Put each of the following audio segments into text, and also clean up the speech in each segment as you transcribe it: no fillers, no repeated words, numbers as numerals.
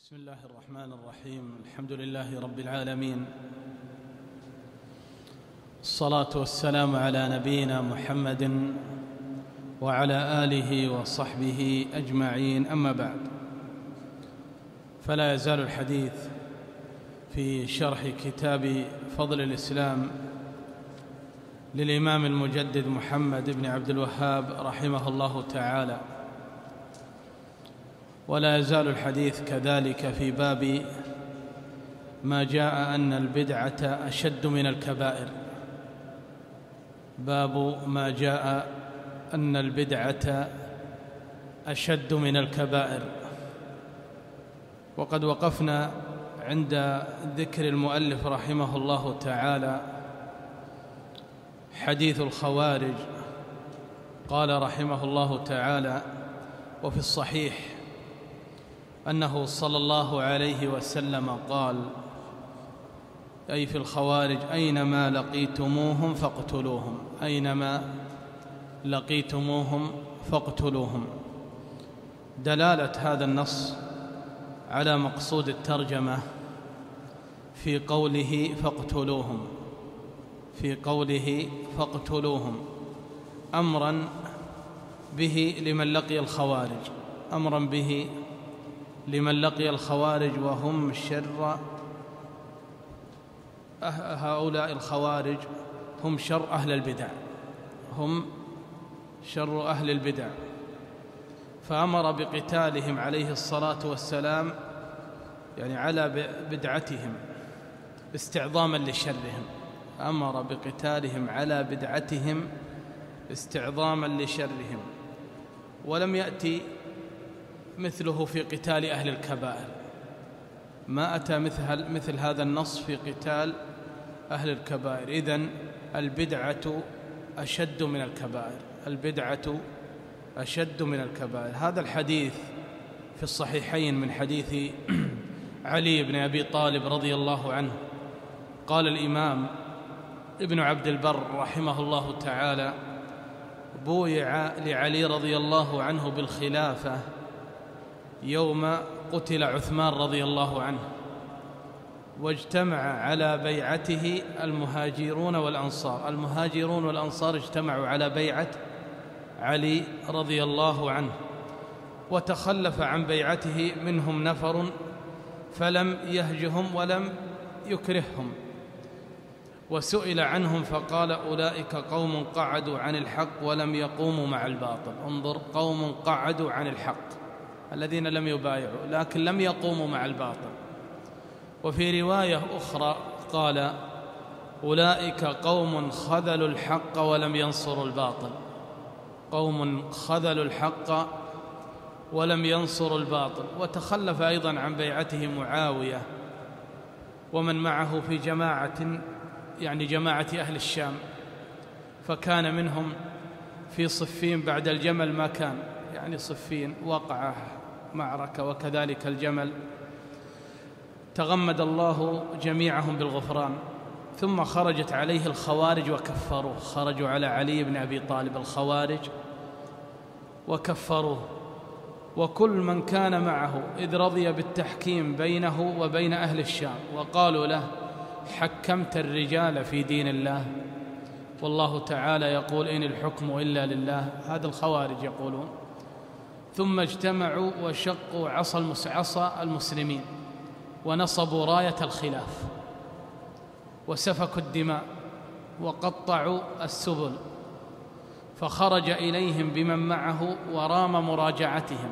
بسم الله الرحمن الرحيم. الحمد لله رب العالمين، الصلاة والسلام على نبينا محمد وعلى آله وصحبه أجمعين، أما بعد، فلا يزال الحديث في شرح كتاب فضل الإسلام للإمام المجدد محمد بن عبد الوهاب رحمه الله تعالى، ولا يزال الحديث كذلك في باب ما جاء أن البدعة أشد من الكبائر. باب ما جاء أن البدعة أشد من الكبائر. وقد وقفنا عند ذكر المؤلف رحمه الله تعالى حديث الخوارج. قال رحمه الله تعالى: وفي الصحيح أنه صلى الله عليه وسلم قال، أي في الخوارج: أينما لقيتموهم فاقتلوهم، أينما لقيتموهم فاقتلوهم. دلالة هذا النص على مقصود الترجمة في قوله فاقتلوهم، في قوله فاقتلوهم أمرا به لمن لقي الخوارج، أمرا به لمن لقي الخوارج، وهم شر هؤلاء الخوارج هم شر أهل البدع، هم شر أهل البدع، فأمر بقتالهم عليه الصلاة والسلام، يعني على بدعتهم استعظاما لشرهم، أمر بقتالهم على بدعتهم استعظاما لشرهم. ولم يأتي مثله في قتال أهل الكبائر، ما أتى مثل هذا النص في قتال أهل الكبائر. إذن البدعة أشد من الكبائر، البدعة أشد من الكبائر. هذا الحديث في الصحيحين من حديث علي بن أبي طالب رضي الله عنه. قال الإمام ابن عبد البر رحمه الله تعالى: بويع لعلي رضي الله عنه بالخلافة يوم قتل عثمان رضي الله عنه، واجتمع على بيعته المهاجرون والأنصار، المهاجرون والأنصار اجتمعوا على بيعة علي رضي الله عنه، وتخلف عن بيعته منهم نفر فلم يهجهم ولم يكرههم، وسئل عنهم فقال: أولئك قوم قعدوا عن الحق ولم يقوموا مع الباطل. انظر، قوم قعدوا عن الحق، الذين لم يبايعوا لكن لم يقوموا مع الباطل. وفي رواية أخرى قال: أولئك قوم خذلوا الحق ولم ينصروا الباطل، قوم خذلوا الحق ولم ينصروا الباطل. وتخلف أيضا عن بيعته معاوية ومن معه في جماعة، يعني جماعة أهل الشام، فكان منهم في صفين بعد الجمل ما كان، يعني صفين وقع معركة، وكذلك الجمل. تغمد الله جميعهم بالغفران، ثم خرجت عليه الخوارج وكفروه، خرجوا على علي بن أبي طالب الخوارج وكفروه، وكل من كان معه، إذ رضي بالتحكيم بينه وبين أهل الشام، وقالوا له: حكمت الرجال في دين الله، والله تعالى يقول: إن الحكم إلا لله. هذا الخوارج يقولون. ثم اجتمعوا وشقوا عصا المسلمين، ونصبوا راية الخلاف، وسفكوا الدماء، وقطعوا السبل، فخرج إليهم بمن معه ورام مراجعتهم،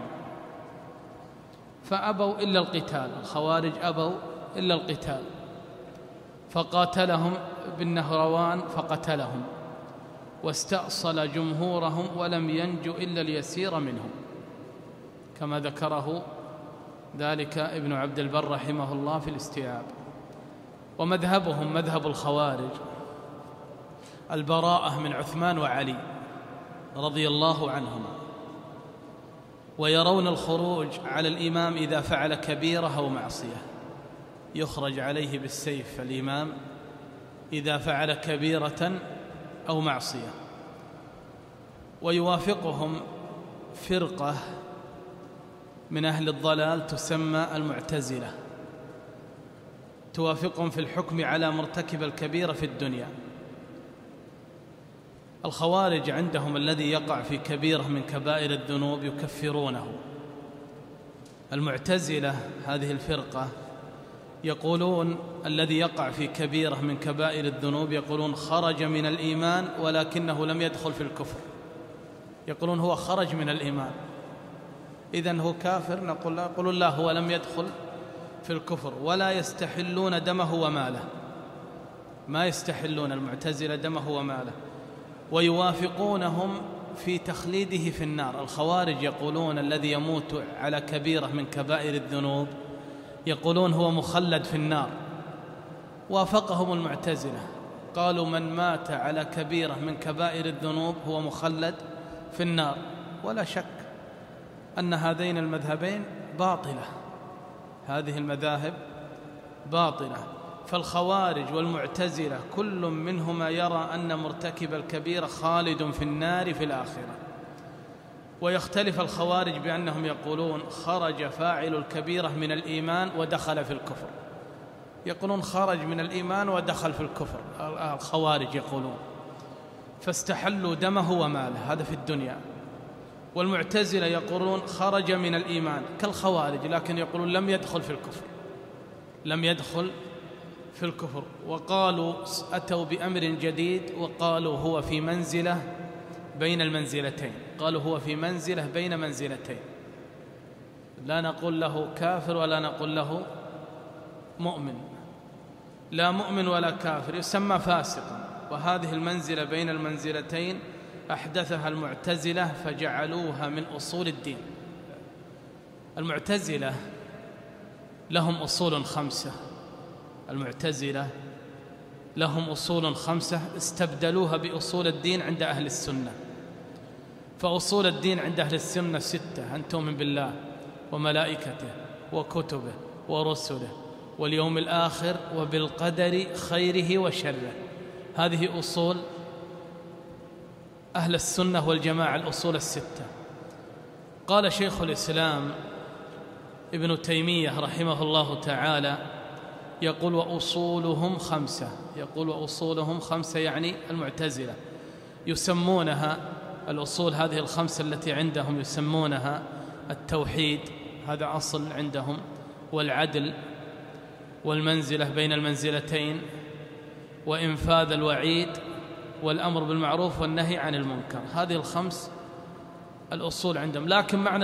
فأبوا إلا القتال، الخوارج أبوا إلا القتال، فقاتلهم بالنهروان فقتلهم، واستأصل جمهورهم ولم ينجو إلا اليسير منهم، كما ذكره ذلك ابن عبد البر رحمه الله في الاستيعاب. ومذهبهم مذهب الخوارج البراءة من عثمان وعلي رضي الله عنهما، ويرون الخروج على الإمام إذا فعل كبيرة أو معصية، يخرج عليه بالسيف الإمام إذا فعل كبيرة أو معصية. ويوافقهم فرقة من أهل الضلال تسمى المعتزلة، توافقهم في الحكم على مرتكب الكبيرة في الدنيا. الخوارج عندهم الذي يقع في كبيرة من كبائر الذنوب يكفرونه. المعتزلة هذه الفرقة يقولون الذي يقع في كبيرة من كبائر الذنوب يقولون خرج من الإيمان ولكنه لم يدخل في الكفر، يقولون هو خرج من الإيمان إذن هو كافر، نقول لا هو لم يدخل في الكفر. ولا يستحلون دمه وماله، ما يستحلون المعتزلة دمه وماله، ويوافقونهم في تخليده في النار. الخوارج يقولون الذي يموت على كبيرة من كبائر الذنوب يقولون هو مخلد في النار. وافقهم المعتزلة، قالوا من مات على كبيرة من كبائر الذنوب هو مخلد في النار. ولا شك أن هذين المذهبين باطلة، هذه المذاهب باطلة. فالخوارج والمعتزلة كل منهما يرى أن مرتكب الكبيرة خالد في النار في الآخرة. ويختلف الخوارج بأنهم يقولون خرج فاعل الكبيرة من الإيمان ودخل في الكفر، يقولون خرج من الإيمان ودخل في الكفر الخوارج يقولون، فاستحلوا دمه وماله، هذا في الدنيا. والمعتزلة يقولون خرج من الإيمان كالخوارج، لكن يقولون لم يدخل في الكفر، لم يدخل في الكفر. وقالوا أتوا بأمر جديد وقالوا هو في منزلة بين المنزلتين، قالوا هو في منزلة بين منزلتين، لا نقول له كافر ولا نقول له مؤمن، لا مؤمن ولا كافر، يسمى فاسقا. وهذه المنزلة بين المنزلتين أحدثها المعتزلة فجعلوها من أصول الدين. المعتزلة لهم أصول خمسة، المعتزلة لهم أصول خمسة استبدلوها بأصول الدين عند أهل السنة. فأصول الدين عند أهل السنة 6: أن تؤمن بالله وملائكته وكتبه ورسله واليوم الآخر وبالقدر خيره وشره. هذه أصول أهل السنة والجماعة، الأصول 6. قال شيخ الإسلام ابن تيمية رحمه الله تعالى يقول وأصولهم 5، يقول وأصولهم 5 يعني المعتزلة يسمونها الأصول هذه الخمسة التي عندهم يسمونها التوحيد، هذا أصل عندهم، والعدل، والمنزلة بين المنزلتين، وإنفاذ الوعيد، والأمر بالمعروف والنهي عن المنكر. هذه الخمس الأصول عندهم. لكن معنى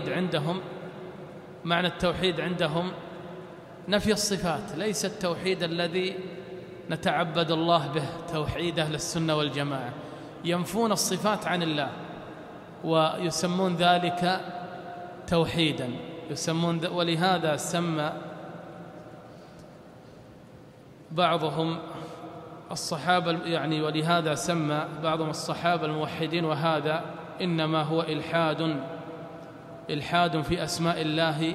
التوحيد عندهم نفي الصفات، ليس التوحيد الذي نتعبد الله به توحيد أهل السنة والجماعة، ينفون الصفات عن الله ويسمون ذلك توحيدا، ولهذا سمى بعضهم الصحابة ولهذا سمى بعضهم الصحابة الموحدين، وهذا إنما هو إلحاد في أسماء الله.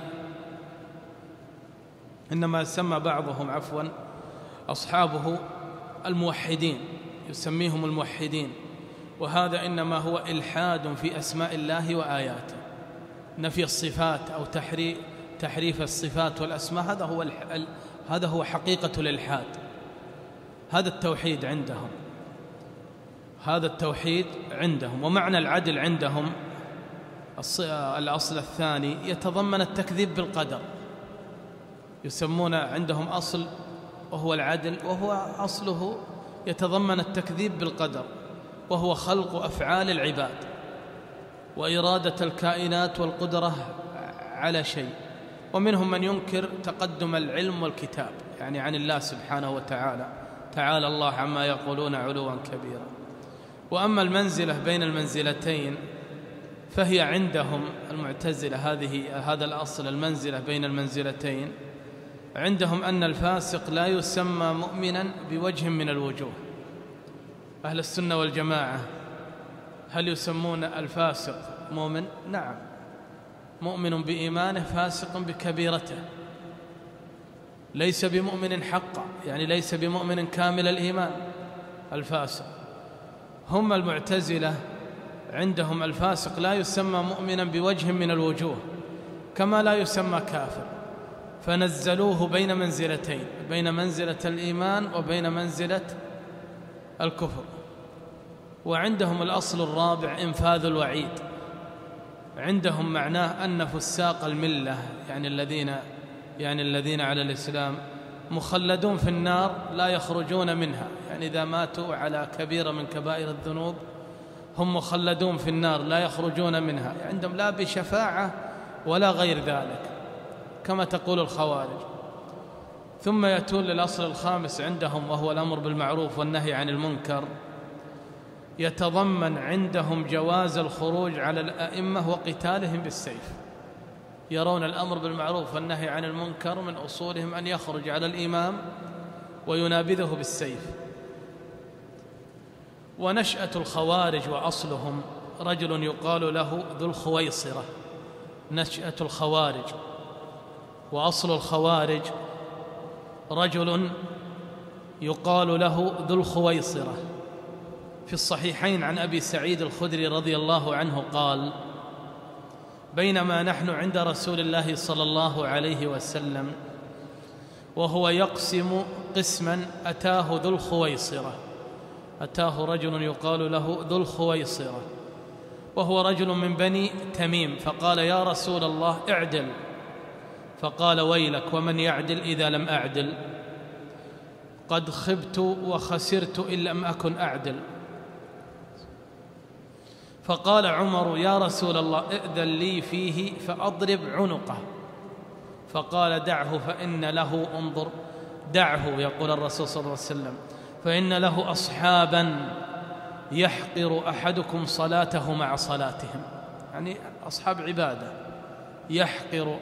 إنما سمى بعضهم أصحابه الموحدين، يسميهم الموحدين، وهذا إنما هو إلحاد في أسماء الله وآياته، نفي الصفات أو تحريف الصفات والأسماء، هذا هو حقيقة الإلحاد. هذا التوحيد عندهم. ومعنى العدل عندهم الأصل الثاني يتضمن التكذيب بالقدر، يسمون عندهم أصل وهو العدل، وهو أصله يتضمن التكذيب بالقدر، وهو خلق أفعال العباد وإرادة الكائنات والقدرة على شيء. ومنهم من ينكر تقدم العلم والكتاب يعني عن الله سبحانه وتعالى، تعالى الله عما يقولون علوا كبيرا. وأما المنزلة بين المنزلتين فهي عندهم المعتزلة هذا الأصل، المنزلة بين المنزلتين، عندهم أن الفاسق لا يسمى مؤمنا بوجه من الوجوه. أهل السنة والجماعة هل يسمون الفاسق مؤمن؟ نعم، مؤمن بإيمانه فاسق بكبيرته، ليس بمؤمن حقا، يعني ليس بمؤمن كامل الإيمان الفاسق. هم المعتزلة عندهم الفاسق لا يسمى مؤمنا بوجه من الوجوه، كما لا يسمى كافر، فنزلوه بين منزلتين، بين منزلة الإيمان وبين منزلة الكفر. وعندهم الأصل الرابع إنفاذ الوعيد، عندهم معناه أن فساق الملة يعني الذين على الإسلام مخلدون في النار لا يخرجون منها، يعني إذا ماتوا على كبيرة من كبائر الذنوب هم مخلدون في النار لا يخرجون منها، عندهم لا بشفاعة ولا غير ذلك كما تقول الخوارج. ثم يأتون للأصل الخامس عندهم وهو الأمر بالمعروف والنهي عن المنكر، يتضمن عندهم جواز الخروج على الأئمة وقتالهم بالسيف. يرون الأمر بالمعروف والنهي عن المنكر من أصولهم أن يخرج على الإمام وينابذه بالسيف. ونشأة الخوارج وأصلهم رجل يقال له ذو الخويصرة. نشأة الخوارج وأصل الخوارج رجل يقال له ذو الخويصرة. في الصحيحين عن أبي سعيد الخدري رضي الله عنه قال: بينما نحن عند رسول الله صلى الله عليه وسلم وهو يقسم قسما أتاه ذو الخويصرة، أتاه رجل يقال له ذو الخويصرة وهو رجل من بني تميم، فقال: يا رسول الله اعدل. فقال: ويلك، ومن يعدل إذا لم أعدل؟ قد خبت وخسرت إن لم أكن أعدل. فقال عمر: يا رسول الله ائذن لي فيه فأضرب عنقه. فقال: دعه فإن له، انظر، دعه يقول الرسول صلى الله عليه وسلم، فإن له أصحابا يحقر أحدكم صلاته مع صلاتهم، يعني أصحاب عبادة، يحقر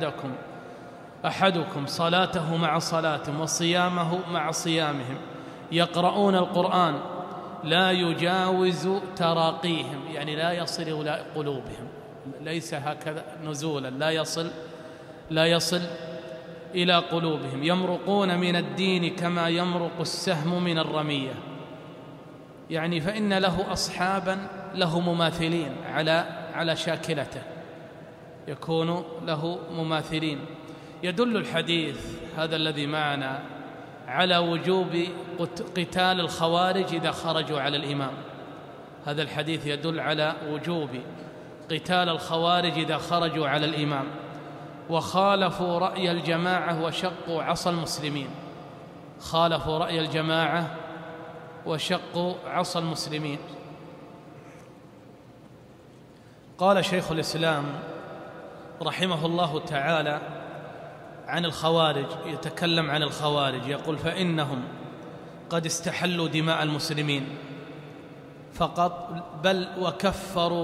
أحدكم صلاته مع صلاتهم وصيامه مع صيامهم، يقرؤون القرآن لا يجاوز تراقيهم، يعني لا يصل إلى قلوبهم، ليس هكذا نزولا، لا يصل إلى قلوبهم، يمرقون من الدين كما يمرق السهم من الرمية، يعني فإن له أصحابا له مماثلين على شاكلته، يكون له مماثلين. يدل الحديث هذا الذي معنا على وجوب قتال الخوارج إذا خرجوا على الإمام. هذا الحديث يدل على وجوب قتال الخوارج إذا خرجوا على الإمام، وخالفوا رأي الجماعة وشقوا عصا المسلمين. خالفوا رأي الجماعة وشقوا عصا المسلمين. قال شيخ الإسلام رحمه الله تعالى عن الخوارج، يتكلم عن الخوارج يقول: فإنهم قد استحلوا دماء المسلمين فقط، بل وكفروا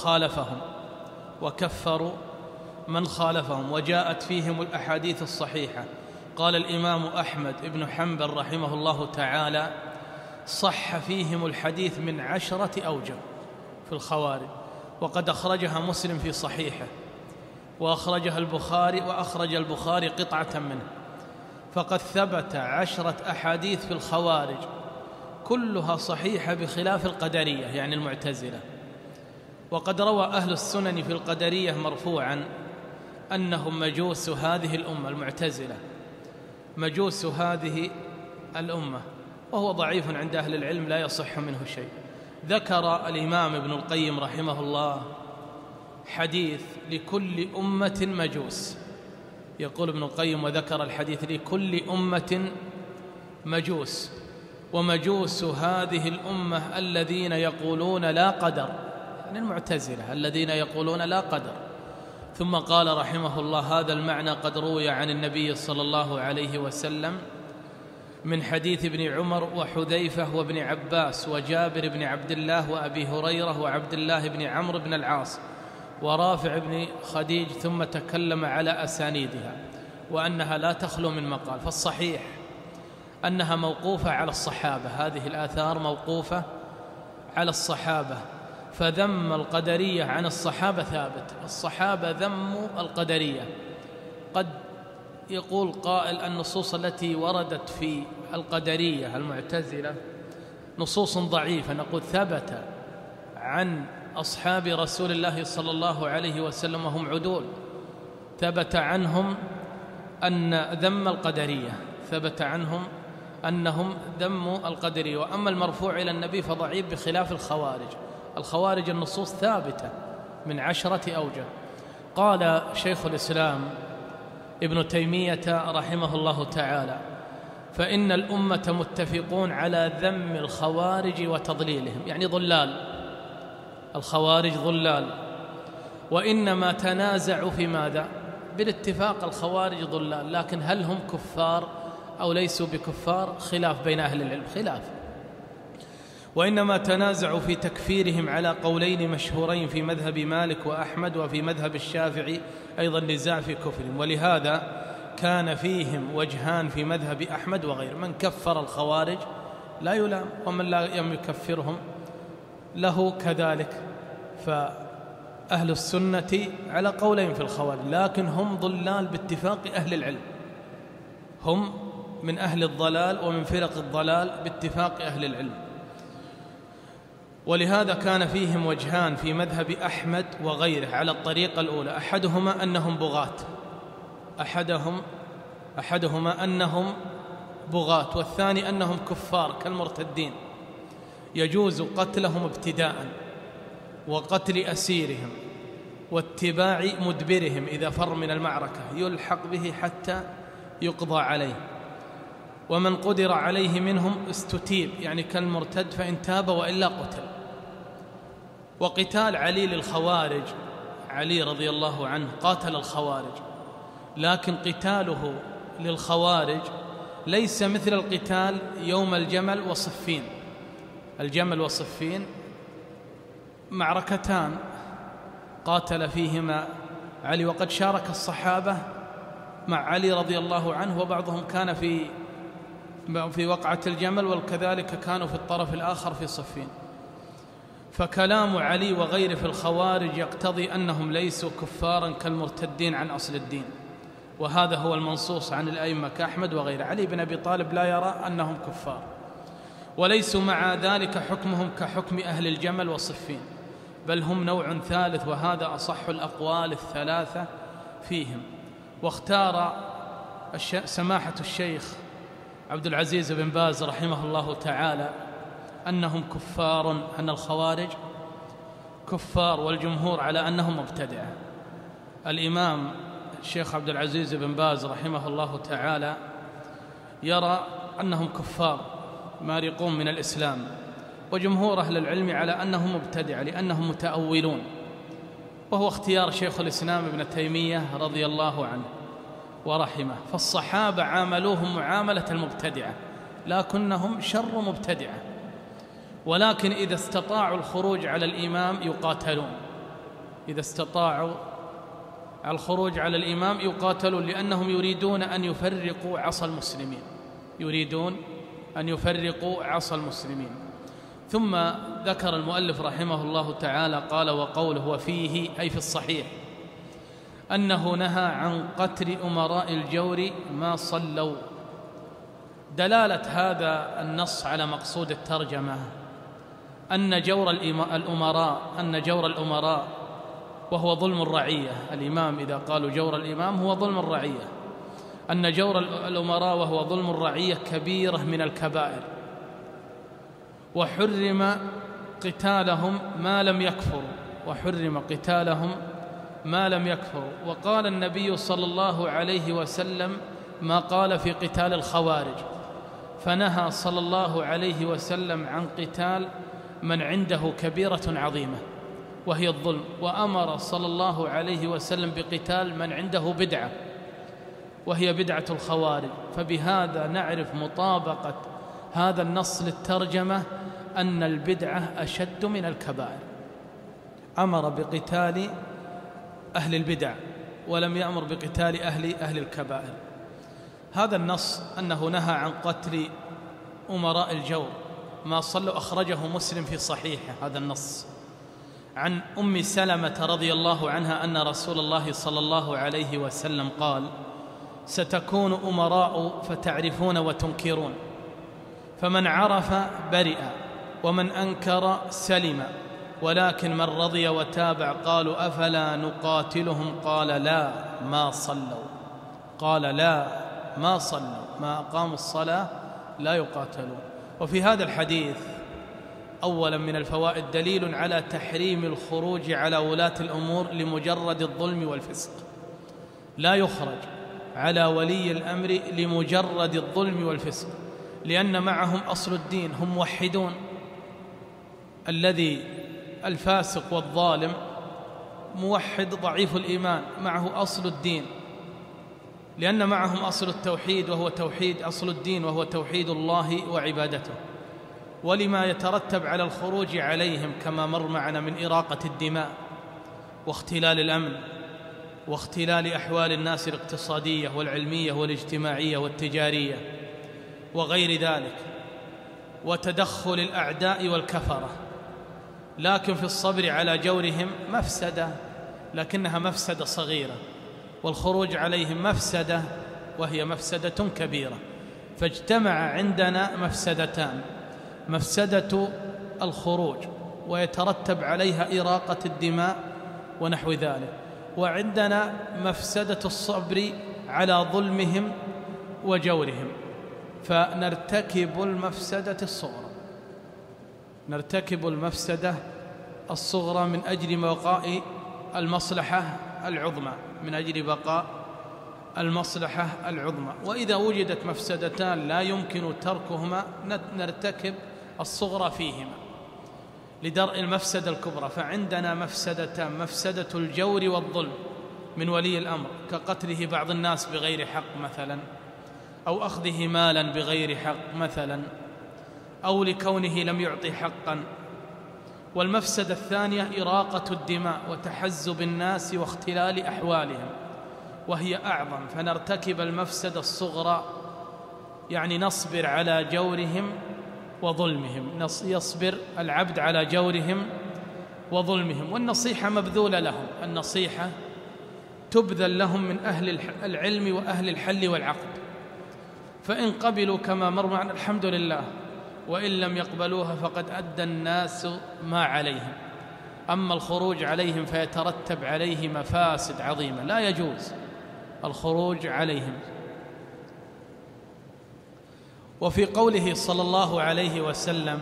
من خالفهم، وجاءت فيهم الأحاديث الصحيحة. قال الإمام أحمد بن حنبل رحمه الله تعالى: صح فيهم الحديث من 10 أوجه في الخوارج، وقد أخرجها مسلم في صحيحه، وأخرجها البخاري، وأخرج البخاري قطعة منه. فقد ثبت 10 أحاديث في الخوارج كلها صحيحة بخلاف القدرية يعني المعتزلة. وقد روى أهل السنن في القدرية مرفوعا أنهم مجوس هذه الأمة، المعتزلة مجوس هذه الأمة، وهو ضعيف عند أهل العلم لا يصح منه شيء. ذكر الإمام ابن القيم رحمه الله حديث لكل أمة مجوس، يقول ابن القيم: وذكر الحديث لكل أمة مجوس، ومجوس هذه الأمة الذين يقولون لا قدر، يعني المعتزلة الذين يقولون لا قدر. ثم قال رحمه الله: هذا المعنى قد روي عن النبي صلى الله عليه وسلم من حديث ابن عمر وحذيفة وابن عباس وجابر بن عبد الله وأبي هريرة وعبد الله بن عمرو بن العاص ورافع بن خديج، ثم تكلم على أسانيدها وأنها لا تخلو من مقال. فالصحيح أنها موقوفة على الصحابة، هذه الآثار موقوفة على الصحابة. فذم القدرية عن الصحابة ثابت، الصحابة ذموا القدرية. قد يقول قائل: النصوص التي وردت في القدرية المعتزلة نصوص ضعيفة. نقول: ثبت عن أصحاب رسول الله صلى الله عليه وسلم وهم عدول، ثبت عنهم أن ذم القدرية، ثبت عنهم أنهم ذموا القدرية. وأما المرفوع إلى النبي فضعيف بخلاف الخوارج. الخوارج النصوص ثابتة من 10 أوجه. قال شيخ الإسلام ابن تيمية رحمه الله تعالى: فإن الأمة متفقون على ذم الخوارج وتضليلهم، يعني ضلال، الخوارج ضلال، وإنما تنازعوا في ماذا؟ بالاتفاق الخوارج ضلال، لكن هل هم كفار أو ليسوا بكفار؟ خلاف بين أهل العلم، خلاف. وإنما تنازعوا في تكفيرهم على قولين مشهورين في مذهب مالك وأحمد، وفي مذهب الشافعي أيضا نزاع في كفرهم، ولهذا كان فيهم وجهان في مذهب أحمد وغيره: من كفر الخوارج لا يلام، ومن لا يكفرهم له كذلك. فأهل السنة على قولين في الخوارج، لكن هم ضلال باتفاق أهل العلم، هم من أهل الضلال ومن فرق الضلال باتفاق أهل العلم. ولهذا كان فيهم وجهان في مذهب أحمد وغيره على الطريقة الأولى: أحدهما أنهم بغاة، أحدهما أنهم بغاة، والثاني أنهم كفار كالمرتدين، يجوز قتلهم ابتداء، وقتل أسيرهم، واتباع مدبرهم إذا فر من المعركة يلحق به حتى يقضى عليه، ومن قدر عليه منهم استتيب، يعني كالمرتد فإن تاب وإلا قتل. وقتال علي للخوارج، علي رضي الله عنه قاتل الخوارج، لكن قتاله للخوارج ليس مثل القتال يوم الجمل وصفين. الجمل وصفين معركتان قاتل فيهما علي، وقد شارك الصحابة مع علي رضي الله عنه، وبعضهم كان في وقعة الجمل، وكذلك كانوا في الطرف الآخر في صفين. فكلام علي وغيره في الخوارج يقتضي أنهم ليسوا كفارا كالمرتدين عن أصل الدين، وهذا هو المنصوص عن الأئمة كأحمد وغيره. علي بن أبي طالب لا يرى أنهم كفار، وليسوا مع ذلك حكمهم كحكم أهل الجمل وصفين، بل هم نوع ثالث، وهذا أصح الأقوال الثلاثة فيهم. واختار سماحة الشيخ عبد العزيز بن باز رحمه الله تعالى أنهم كفار، أن الخوارج كفار، والجمهور على أنهم مبتدعة. الإمام الشيخ عبد العزيز بن باز رحمه الله تعالى يرى أنهم كفار مارقون من الإسلام، وجمهور أهل العلم على أنهم مبتدعة لأنهم متأولون، وهو اختيار شيخ الإسلام ابن تيمية رضي الله عنه ورحمه. فالصحابة عاملوهم معاملة المبتدعة، لكنهم شر مبتدعة، ولكن إذا استطاعوا الخروج على الإمام يقاتلون، إذا استطاعوا الخروج على الإمام يقاتلون، لأنهم يريدون أن يفرقوا عصا المسلمين، يريدون أن يفرقوا عصا المسلمين. ثم ذكر المؤلف رحمه الله تعالى قال: وقوله وفيه، أي في الصحيح، أنه نهى عن قتل أمراء الجور ما صلوا. دلالة هذا النص على مقصود الترجمة أن جور الأمراء وهو ظلم الرعية. الإمام إذا قالوا جور الإمام هو ظلم الرعية، أن جور الأمراء وهو ظلم الرعية كبيرة من الكبائر، وحرم قتالهم ما لم يكفروا، وقال النبي صلى الله عليه وسلم ما قال في قتال الخوارج، فنهى صلى الله عليه وسلم عن قتال من عنده كبيرة عظيمة وهي الظلم، وأمر صلى الله عليه وسلم بقتال من عنده بدعة وهي بدعة الخوارج. فبهذا نعرف مطابقة هذا النص للترجمة أن البدعة أشد من الكبائر. أمر بقتال أهل البدع ولم يأمر بقتال أهل الكبائر. هذا النص أنه نهى عن قتل أمراء الجور ما صلوا أخرجه مسلم في صحيحه. هذا النص عن أم سلمة رضي الله عنها أن رسول الله صلى الله عليه وسلم قال: ستكون أمراء فتعرفون فمن عرف برئ ومن أنكر سلم، ولكن من رضي وتابع قالوا أفلا نقاتلهم؟ قال لا ما صلوا، قال لا ما صلوا، ما أقاموا الصلاة لا يقاتلون. وفي هذا الحديث أولا من الفوائد دليل على تحريم الخروج على ولاة الأمور لمجرد الظلم والفسق، لا يخرج على ولي الأمر لمجرد الظلم والفسق، لأن معهم أصل الدين، هم موحدون. الذي الفاسق والظالم موحد ضعيف الإيمان، معه أصل الدين، لأن معهم أصل التوحيد وهو توحيد أصل الدين وهو توحيد الله وعبادته. ولما يترتب على الخروج عليهم كما مر معنا من إراقة الدماء واختلال الأمن واختلال أحوال الناس الاقتصادية والعلمية والاجتماعية والتجارية وغير ذلك، وتدخل الأعداء والكفرة. لكن في الصبر على جورهم مفسدة، لكنها مفسدة صغيرة، والخروج عليهم مفسدة وهي مفسدة كبيرة. فاجتمع عندنا مفسدتان: مفسدة الخروج ويترتب عليها إراقة الدماء ونحو ذلك، وعندنا مفسدة الصبر على ظلمهم وجورهم. فنرتكب المفسدة الصغرى، نرتكب المفسدة الصغرى من أجل بقاء المصلحة العظمى، من أجل بقاء المصلحة العظمى. وإذا وجدت مفسدتان لا يمكن تركهما نرتكب الصغرى فيهما لدرء المفسدة الكبرى. فعندنا مفسدتان: مفسدة الجور والظلم من ولي الأمر كقتله بعض الناس بغير حق مثلا، أو أخذه مالا بغير حق مثلا، أو لكونه لم يعطي حقا. والمفسدة الثانية إراقة الدماء وتحزب الناس واختلال أحوالهم، وهي أعظم. فنرتكب المفسدة الصغرى، يعني نصبر على جورهم وظلمهم، يصبر العبد على جورهم وظلمهم. والنصيحة مبذولة لهم، النصيحة تبذل لهم من أهل العلم وأهل الحل والعقد، فإن قبلوا كما مر معنا الحمد لله، وإن لم يقبلوها فقد أدى الناس ما عليهم. أما الخروج عليهم فيترتب عليه مفاسد عظيمة، لا يجوز الخروج عليهم. وفي قوله صلى الله عليه وسلم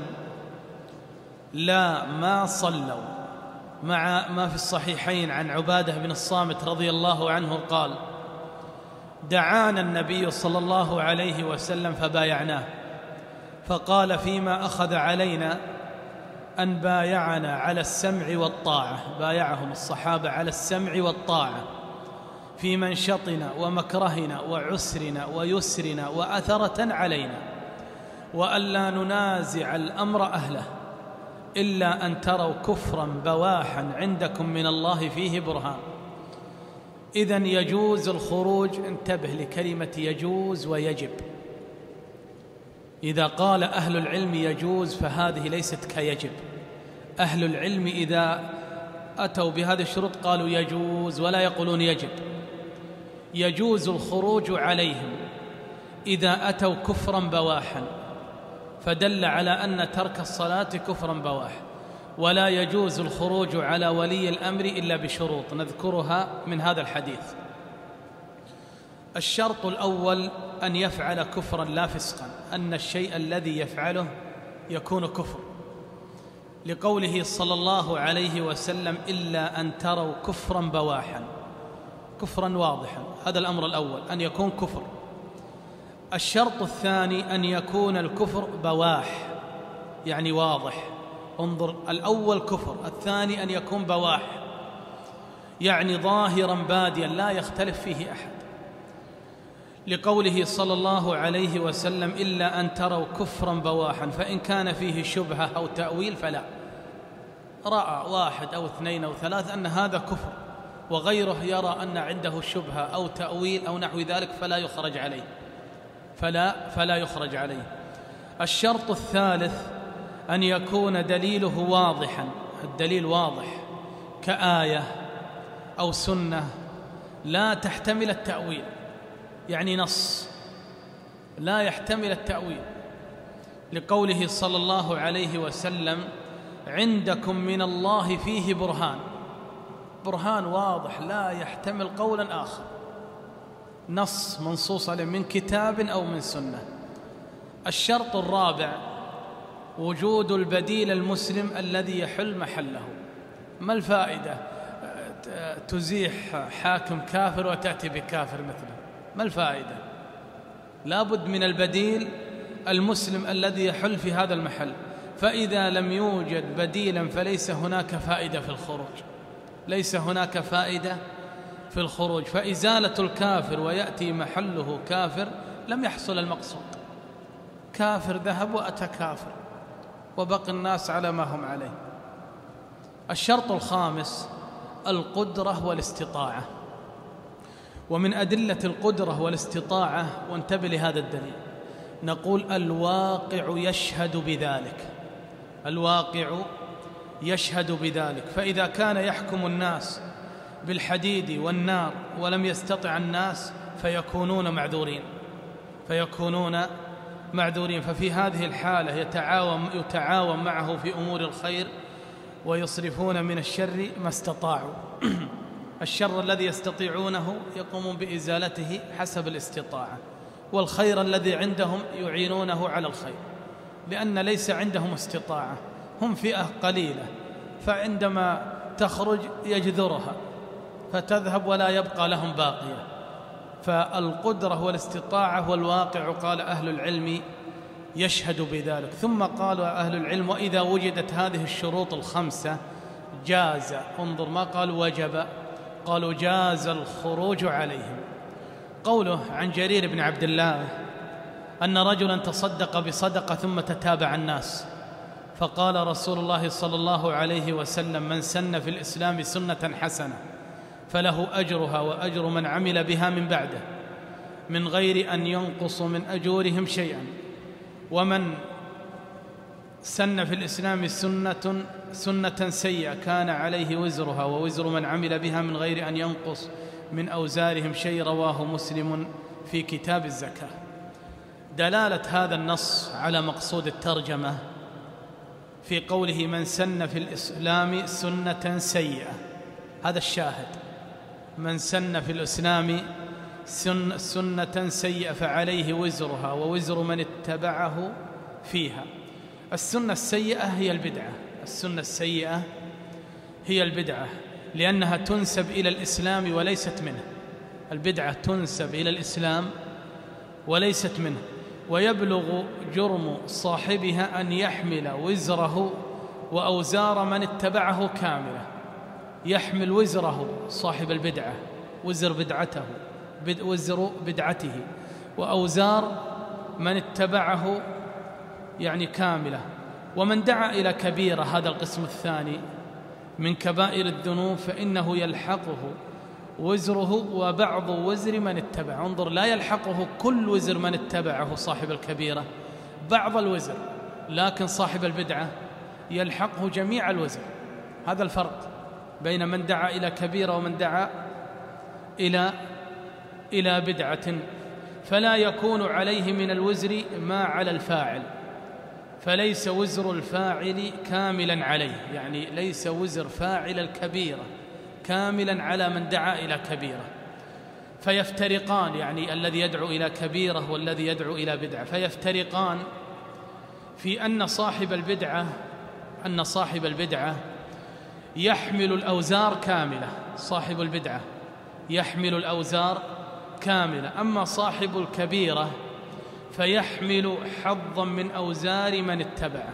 لا ما صلوا، مع ما في الصحيحين عن عبادة بن الصامت رضي الله عنه قال: دعانا النبي صلى الله عليه وسلم فبايعناه، فقال فيما أخذ علينا أن بايعنا على السمع والطاعة. بايعهم الصحابة على السمع والطاعة في منشطنا ومكرهنا وعسرنا ويسرنا وأثرة علينا، وألا ننازع الأمر أهله إلا أن تروا كفرا بواحا عندكم من الله فيه برهان. إذن يجوز الخروج، انتبه لكلمة يجوز ويجب. إذا قال أهل العلم يجوز فهذه ليست كيجب. أهل العلم إذا أتوا بهذه الشروط قالوا يجوز ولا يقولون يجب. يجوز الخروج عليهم إذا أتوا كفرا بواحا، فدل على أن ترك الصلاة كفرا بواح. ولا يجوز الخروج على ولي الأمر إلا بشروط نذكرها من هذا الحديث. الشرط الأول أن يفعل كفرا لا فسقا، أن الشيء الذي يفعله يكون كفر، لقوله صلى الله عليه وسلم: إلا أن تروا كفرا بواحا، كفرا واضحا. هذا الأمر الأول، أن يكون كفر. الشرط الثاني أن يكون الكفر بواح، يعني واضح. انظر، الأول كفر، الثاني أن يكون بواح، يعني ظاهرا باديا لا يختلف فيه أحد، لقوله صلى الله عليه وسلم: إلا أن تروا كفرا بواحا. فإن كان فيه شبهة أو تأويل فلا، رأى واحد أو اثنين أو ثلاث أن هذا كفر، وغيره يرى أن عنده شبهة أو تأويل أو نحو ذلك فلا يخرج عليه، فلا يخرج عليه. الشرط الثالث أن يكون دليله واضحا، الدليل واضح كآية أو سنة لا تحتمل التأويل، يعني نص لا يحتمل التأويل، لقوله صلى الله عليه وسلم: عندكم من الله فيه برهان، برهان واضح لا يحتمل قولا آخر، نص منصوص عليه من كتاب أو من سنة. الشرط الرابع وجود البديل المسلم الذي يحل محله. ما الفائدة تزيح حاكم كافر وتأتي بكافر مثله؟ ما الفائدة؟ لابد من البديل المسلم الذي يحل في هذا المحل. فإذا لم يوجد بديلا فليس هناك فائدة في الخروج، ليس هناك فائدة في الخروج. فإزالة الكافر ويأتي محله كافر لم يحصل المقصود، كافر ذهب وأتى كافر وبقي الناس على ما هم عليه. الشرط الخامس القدرة والاستطاعة. ومن أدلة القدرة والاستطاعة، وانتبه لهذا الدليل، نقول الواقع يشهد بذلك، الواقع يشهد بذلك. فإذا كان يحكم الناس بالحديد والنار ولم يستطع الناس فيكونون معذورين. ففي هذه الحالة يتعاون معه في أمور الخير ويصرفون من الشر ما استطاعوا. الشر الذي يستطيعونه يقومون بإزالته حسب الاستطاعة، والخير الذي عندهم يعينونه على الخير، لأن ليس عندهم استطاعة، هم فئة قليلة، فعندما تخرج يجذرها فتذهب ولا يبقى لهم باقية. فالقدرة والاستطاعة والواقع، قال أهل العلم، يشهد بذلك. ثم قال أهل العلم وإذا وجدت هذه الشروط الخمسة جاز، انظر ما قال وجب، قالوا جاز الخروج عليهم. قوله عن جرير بن عبد الله أن رجلا تصدق بصدقة ثم تتابع الناس، فقال رسول الله صلى الله عليه وسلم من سن في الإسلام سنة حسنة فله أجرها وأجر من عمل بها من بعده من غير أن ينقص من أجورهم شيئا، ومن سن في الإسلام سنة سيئة كان عليه وزرها ووزر من عمل بها من غير أن ينقص من أوزارهم شيء. رواه مسلم في كتاب الزكاة. دلالة هذا النص على مقصود الترجمة في قوله من سن في الإسلام سنة سيئة، هذا الشاهد، من سن في الإسلام سنة سيئة فعليه وزرها ووزر من اتبعه فيها. السنة السيئة هي البدعة، السنة السيئة هي البدعة، لأنها تنسب إلى الإسلام وليست منه. البدعة تنسب إلى الإسلام وليست منه، ويبلغ جرم صاحبها أن يحمل وزره وأوزار من اتبعه كاملة. يحمل وزره صاحب البدعة، وزر بدعته، وأوزار من اتبعه يعني كاملة. ومن دعا إلى كبيرة، هذا القسم الثاني من كبائر الذنوب، فإنه يلحقه وزره وبعض وزر من اتبعه. انظر، لا يلحقه كل وزر من اتبعه صاحب الكبيرة، بعض الوزر، لكن صاحب البدعة يلحقه جميع الوزر. هذا الفرق بين من دعا إلى كبيرة ومن دعا إلى بدعة. فلا يكون عليه من الوزر ما على الفاعل، فليس وزر الفاعل كاملا عليه، يعني ليس وزر فاعل الكبيرة كاملا على من دعا إلى كبيرة. فيفترقان، يعني الذي يدعو إلى كبيرة والذي يدعو إلى بدعة، فيفترقان في أن صاحب البدعة يحمل الأوزار كاملة، صاحب البدعة يحمل الأوزار كاملة، أما صاحب الكبيرة فيحمل حظا من أوزار من اتبعه.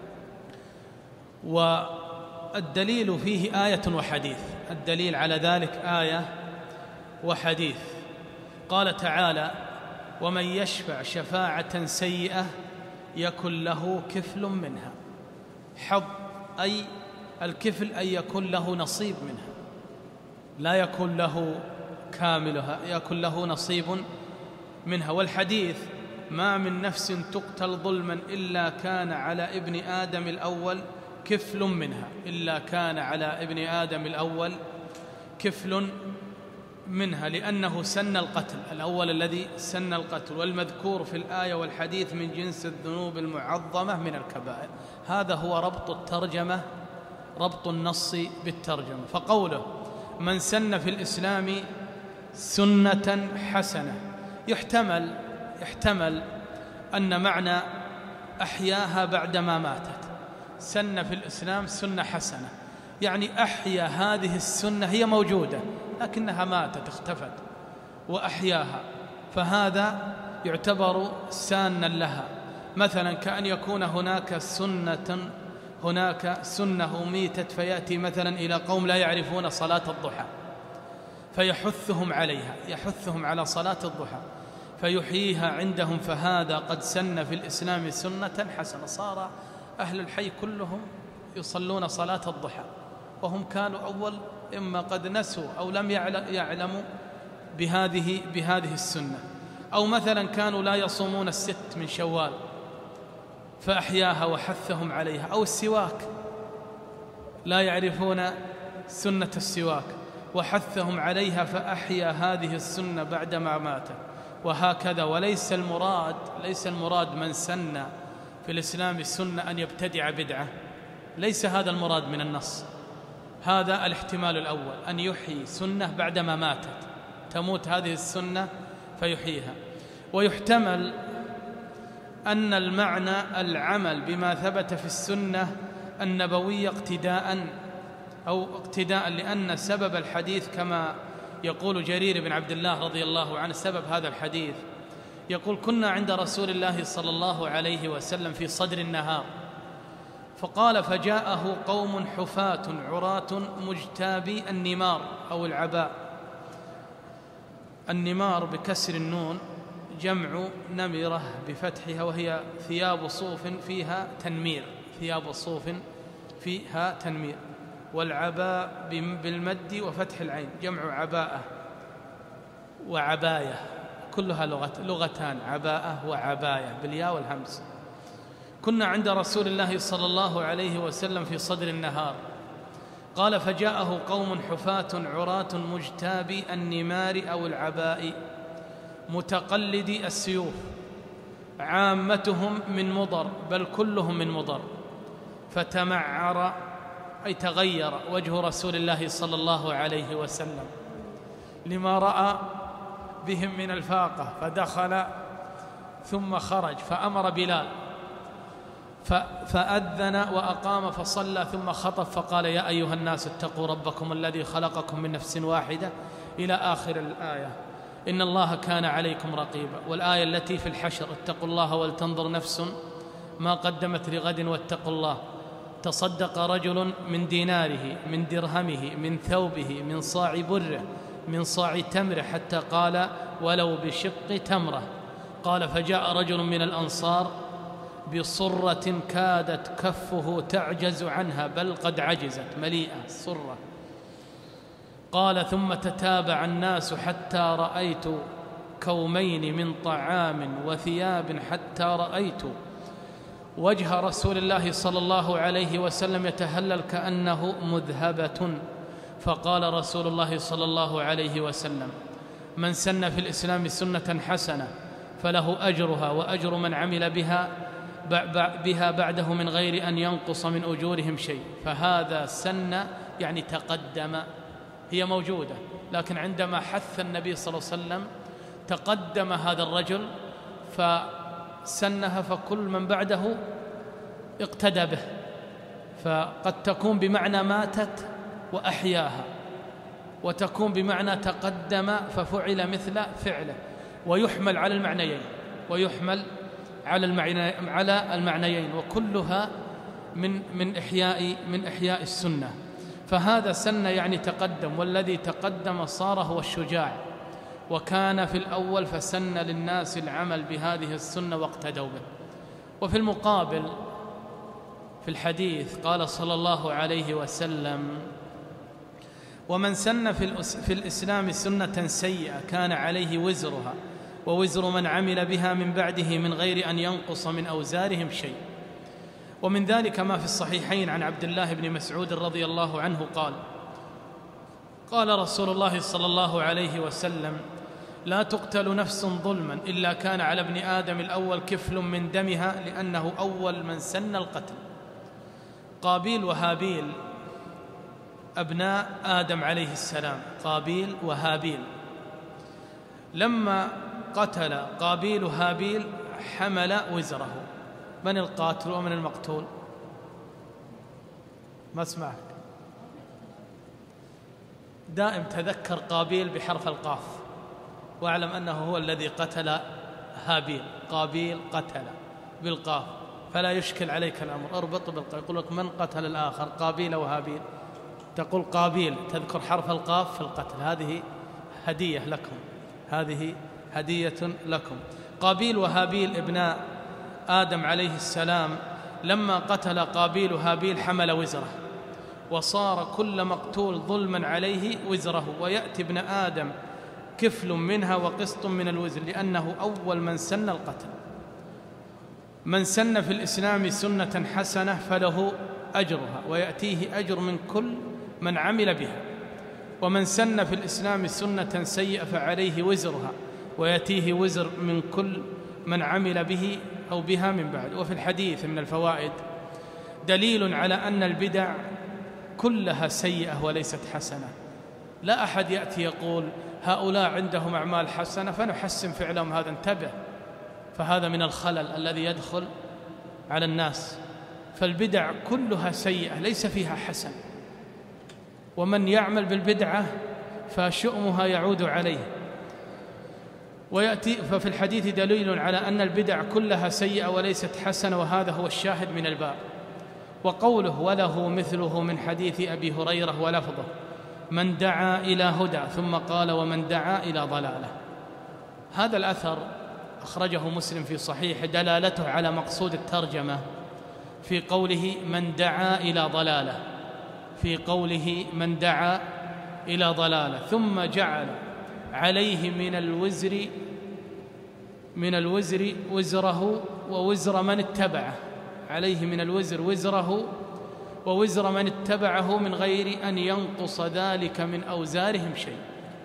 والدليل فيه آية وحديث، الدليل على ذلك آية وحديث. قال تعالى ومن يشفع شفاعة سيئة يكن له كفل منها. حظ أي الكفل أي يكون له نصيب منها، لا يكون له كاملها، يكون له نصيب منها. والحديث ما من نفس تقتل ظلما إلا كان على ابن آدم الأول كفل منها، إلا كان على ابن آدم الأول كفل منها لأنه سن القتل، الأول الذي سن القتل، والمذكور في الآية والحديث من جنس الذنوب المعظمة من الكبائر. هذا هو ربط الترجمة، ربط النص بالترجمة. فقوله من سن في الإسلام سنة حسنة يحتمل أن معنى أحياها بعدما ماتت. سن في الإسلام سنة حسنة يعني أحيا هذه السنة، هي موجودة لكنها ماتت اختفت وأحياها، فهذا يعتبر سانا لها. مثلا كأن يكون هناك سنة ميتت، فيأتي مثلا إلى قوم لا يعرفون صلاة الضحى فيحثهم عليها، يحثهم على صلاة الضحى فيحييها عندهم، فهذا قد سن في الإسلام سنة حسنة. صار أهل الحي كلهم يصلون صلاة الضحى، وهم كانوا أول إما قد نسوا أو لم يعلموا بهذه السنة. أو مثلا كانوا لا يصومون الست من شوال فأحياها وحثهم عليها. أو السواك، لا يعرفون سنة السواك وحثهم عليها فأحيا هذه السنة بعدما ماتت، وهكذا. وليس المراد من سن في الإسلام السنة أن يبتدع بدعة، ليس هذا المراد من النص. هذا الاحتمال الأول، أن يحيي سنة بعدما ماتت، تموت هذه السنة فيحييها. ويحتمل أن المعنى العمل بما ثبت في السنة النبوية اقتداء، لأن سبب الحديث كما يقول جرير بن عبد الله رضي الله عنه، سبب هذا الحديث يقول كنا عند رسول الله صلى الله عليه وسلم في صدر النهار، فقال فجاءه قوم حفاة عراة مجتابي النمار أو العباء. النمار بكسر النون جمع نمرة بفتحها، وهي ثياب صوف فيها تنمير، ثياب صوف فيها تنمير. والعباء بالمد وفتح العين جمع عباءة وعباية، كلها لغتان، عباءة وعباية بالياء والهمز. كنا عند رسول الله صلى الله عليه وسلم في صدر النهار، قال فجاءه قوم حفاة عراة مجتابي النمار أو العباء متقلدي السيوف، عامتهم من مضر بل كلهم من مضر، فتمعر أي تغير وجه رسول الله صلى الله عليه وسلم لما رأى بهم من الفاقة، فدخل ثم خرج فأمر بلال فأذن وأقام فصلى ثم خطب فقال يا أيها الناس اتقوا ربكم الذي خلقكم من نفس واحدة إلى آخر الآية. إن الله كان عليكم رقيبا. والآية التي في الحشر اتقوا الله ولتنظر نفس ما قدمت لغد واتقوا الله. تصدق رجل من ديناره من درهمه من ثوبه من صاع بره من صاع تمره حتى قال ولو بشق تمرة. قال فجاء رجل من الأنصار بصرة كادت كفه تعجز عنها بل قد عجزت، مليئة الصرة. قال ثم تتابع الناس حتى رأيت كومين من طعام وثياب، حتى رأيت وجه رسول الله صلى الله عليه وسلم يتهلل كأنه مذهبة. فقال رسول الله صلى الله عليه وسلم من سن في الإسلام سنة حسنة فله أجرها وأجر من عمل بها بعده من غير أن ينقص من أجورهم شيء. فهذا سن يعني تقدم، هي موجودة، لكن عندما حث النبي صلى الله عليه وسلم تقدم هذا الرجل فسنها، فكل من بعده اقتدى به. فقد تكون بمعنى ماتت وأحياها، وتكون بمعنى تقدم ففعل مثل فعله، ويحمل على المعنيين وكلها من إحياء السنة. فهذا سن يعني تقدم، والذي تقدم صار هو الشجاع، وكان في الأول فسن للناس العمل بهذه السنة واقتدوا به. وفي المقابل في الحديث قال صلى الله عليه وسلم ومن سن في الإسلام سنة سيئة كان عليه وزرها ووزر من عمل بها من بعده من غير أن ينقص من أوزارهم شيء. ومن ذلك ما في الصحيحين عن عبد الله بن مسعود رضي الله عنه قال رسول الله صلى الله عليه وسلم: لا تقتل نفس ظلما إلا كان على ابن آدم الأول كفل من دمها، لأنه أول من سن القتل. قابيل وهابيل أبناء آدم عليه السلام، قابيل وهابيل. لما قتل قابيل هابيل حمل وزره. من القاتل ومن المقتول؟ ما اسمعك. دائم تذكر قابيل بحرف القاف، واعلم أنه هو الذي قتل هابيل. قابيل قتل بالقاف، فلا يشكل عليك الأمر. اربط بالقاف. يقول لك: من قتل الآخر، قابيل وهابيل؟ تقول قابيل، تذكر حرف القاف في القتل. هذه هدية لكم، هذه هدية لكم. قابيل وهابيل ابناء آدم عليه السلام، لما قتل قابيل هابيل حمل وزره، وصار كل مقتول ظلما عليه وزره، ويأتي ابن آدم كفل منها وقسط من الوزر، لأنه أول من سن القتل. من سن في الإسلام سنة حسنة فله أجرها، ويأتيه أجر من كل من عمل بها. ومن سن في الإسلام سنة سيئة فعليه وزرها، ويأتيه وزر من كل من عمل به أو بها من بعد. وفي الحديث من الفوائد دليل على أن البدع كلها سيئة وليست حسنة. لا أحد يأتي يقول: هؤلاء عندهم أعمال حسنة فنحسن فعلهم. هذا انتبه، فهذا من الخلل الذي يدخل على الناس. فالبدع كلها سيئة ليس فيها حسن، ومن يعمل بالبدعة فشؤمها يعود عليه. ويأتي ففي الحديث دليل على أن البدع كلها سيئة وليست حسنة، وهذا هو الشاهد من الباب. وقوله: وله مثله من حديث أبي هريرة ولفظه: من دعا إلى هدى، ثم قال: ومن دعا إلى ضلالة. هذا الأثر أخرجه مسلم في صحيح، دلالته على مقصود الترجمة في قوله: من دعا إلى ضلالة، في قوله: من دعا إلى ضلالة، ثم جعل عليه من الوزر وزره ووزر من اتبعه، عليه من الوزر وزره ووزر من اتبعه من غير أن ينقص ذلك من أوزارهم شيء.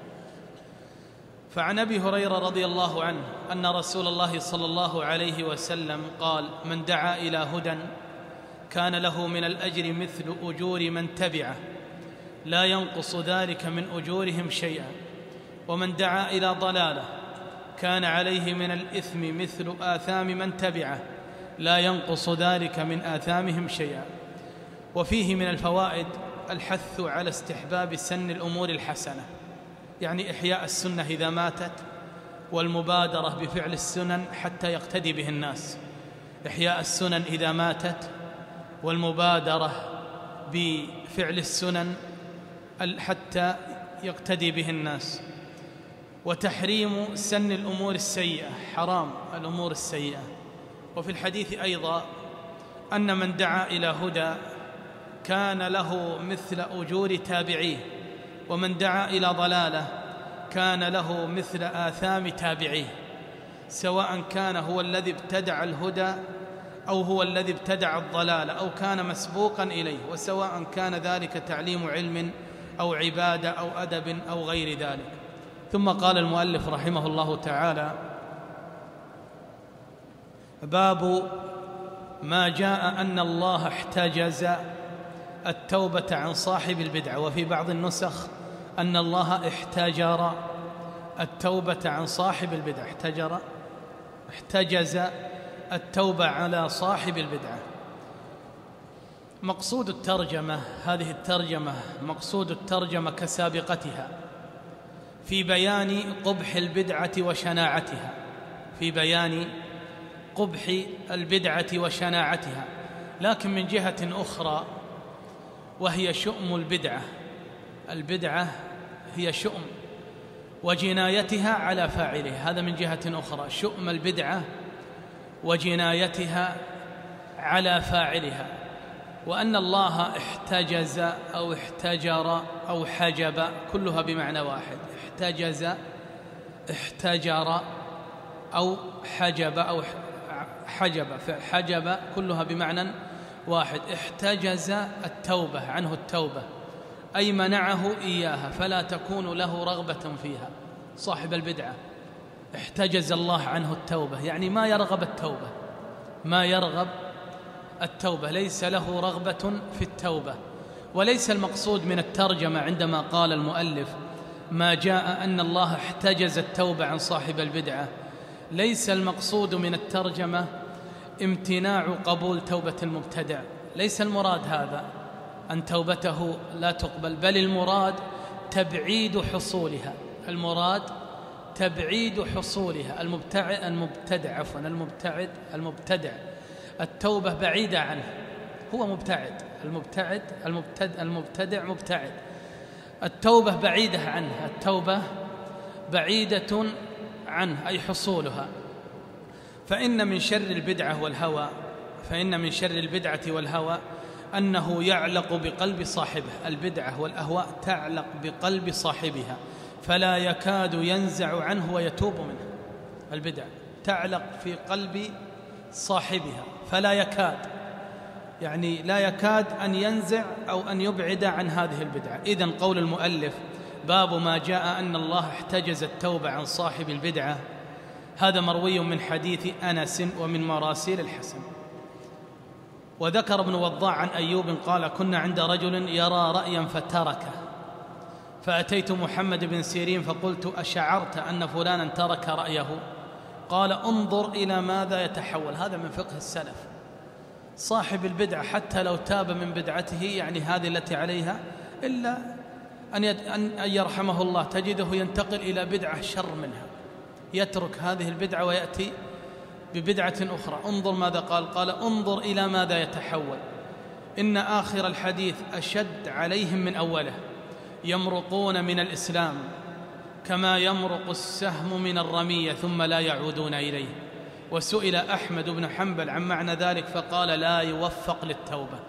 فعن أبي هريرة رضي الله عنه أن رسول الله صلى الله عليه وسلم قال: من دعا إلى هدى كان له من الأجر مثل أجور من تبعه، لا ينقص ذلك من أجورهم شيئا. ومن دعا إلى ضلالة كان عليه من الإثم مثل آثام من تبعه، لا ينقص ذلك من آثامهم شيئا. وفيه من الفوائد الحث على استحباب سن الأمور الحسنة، يعني إحياء السنة إذا ماتت، والمبادرة بفعل السنن حتى يقتدي به الناس. إحياء السنن إذا ماتت، والمبادرة بفعل السنن حتى يقتدي به الناس. وتحريم سن الأمور السيئة، حرام الأمور السيئة. وفي الحديث أيضا أن من دعا إلى هدى كان له مثل أجور تابعيه، ومن دعا إلى ضلالة كان له مثل آثام تابعيه، سواء كان هو الذي ابتدع الهدى أو هو الذي ابتدع الضلالة أو كان مسبوقا إليه، وسواء كان ذلك تعليم علم أو عبادة أو أدب أو غير ذلك. ثم قال المؤلف رحمه الله تعالى: باب ما جاء أن الله احتجز التوبة عن صاحب البدعة. وفي بعض النسخ أن الله احتجر التوبة عن صاحب البدعة، احتجز التوبة على صاحب البدعة. مقصود الترجمة، هذه الترجمة مقصود الترجمة كسابقتها في بيان قبح البدعة وشناعتها، في بيان قبح البدعة وشناعتها، لكن من جهة أخرى وهي شؤم البدعة. البدعة هي شؤم وجنايتها على فاعلها، هذا من جهة أخرى، شؤم البدعة وجنايتها على فاعلها. وأن الله احتجز أو احتجر أو حجب كلها بمعنى واحد، احتجز احتجر أو حجب أو حجب، فحجب كلها بمعنى واحد. احتجز التوبة عنه التوبة، أي منعه إياها فلا تكون له رغبة فيها. صاحب البدعة احتجز الله عنه التوبة، يعني ما يرغب التوبة، ما يرغب التوبة، ليس له رغبة في التوبة. وليس المقصود من الترجمة عندما قال المؤلف ما جاء أن الله احتجز التوبة عن صاحب البدعة، ليس المقصود من الترجمة امتناع قبول توبة المبتدع، ليس المراد هذا أن توبته لا تقبل، بل المراد تبعيد حصولها، المراد تبعيد حصولها. المبتدع التوبة بعيدة عنه، هو مبتعد، المبتدع مبتعد، التوبة بعيدة عنه، التوبة بعيدة عنه أي حصولها. فإن من شر البدعة والهوى أنه يعلق بقلب صاحبه، البدعة والأهواء تعلق بقلب صاحبها فلا يكاد ينزع عنه ويتوب منه. البدع تعلق في قلب صاحبها فلا يكاد، يعني لا يكاد أن ينزع أو أن يبعد عن هذه البدعة. إذن قول المؤلف باب ما جاء أن الله احتجز التوبة عن صاحب البدعة، هذا مروي من حديث أنس ومن مراسيل الحسن. وذكر ابن وضاع عن أيوب قال كنا عند رجل يرى رأيا فتركه، فأتيت محمد بن سيرين فقلت أشعرت أن فلانا ترك رأيه؟ قال انظر إلى ماذا يتحول. هذا من فقه السلف، صاحب البدعة حتى لو تاب من بدعته، يعني هذه التي عليها، إلا أن يرحمه الله تجده ينتقل إلى بدعة شر منها، يترك هذه البدعة ويأتي ببدعة أخرى. انظر ماذا قال انظر إلى ماذا يتحول. إن آخر الحديث أشد عليهم من أوله، يمرقون من الإسلام كما يمرق السهم من الرمية ثم لا يعودون إليه. وسئل أحمد بن حنبل عن معنى ذلك فقال لا يوفق للتوبة.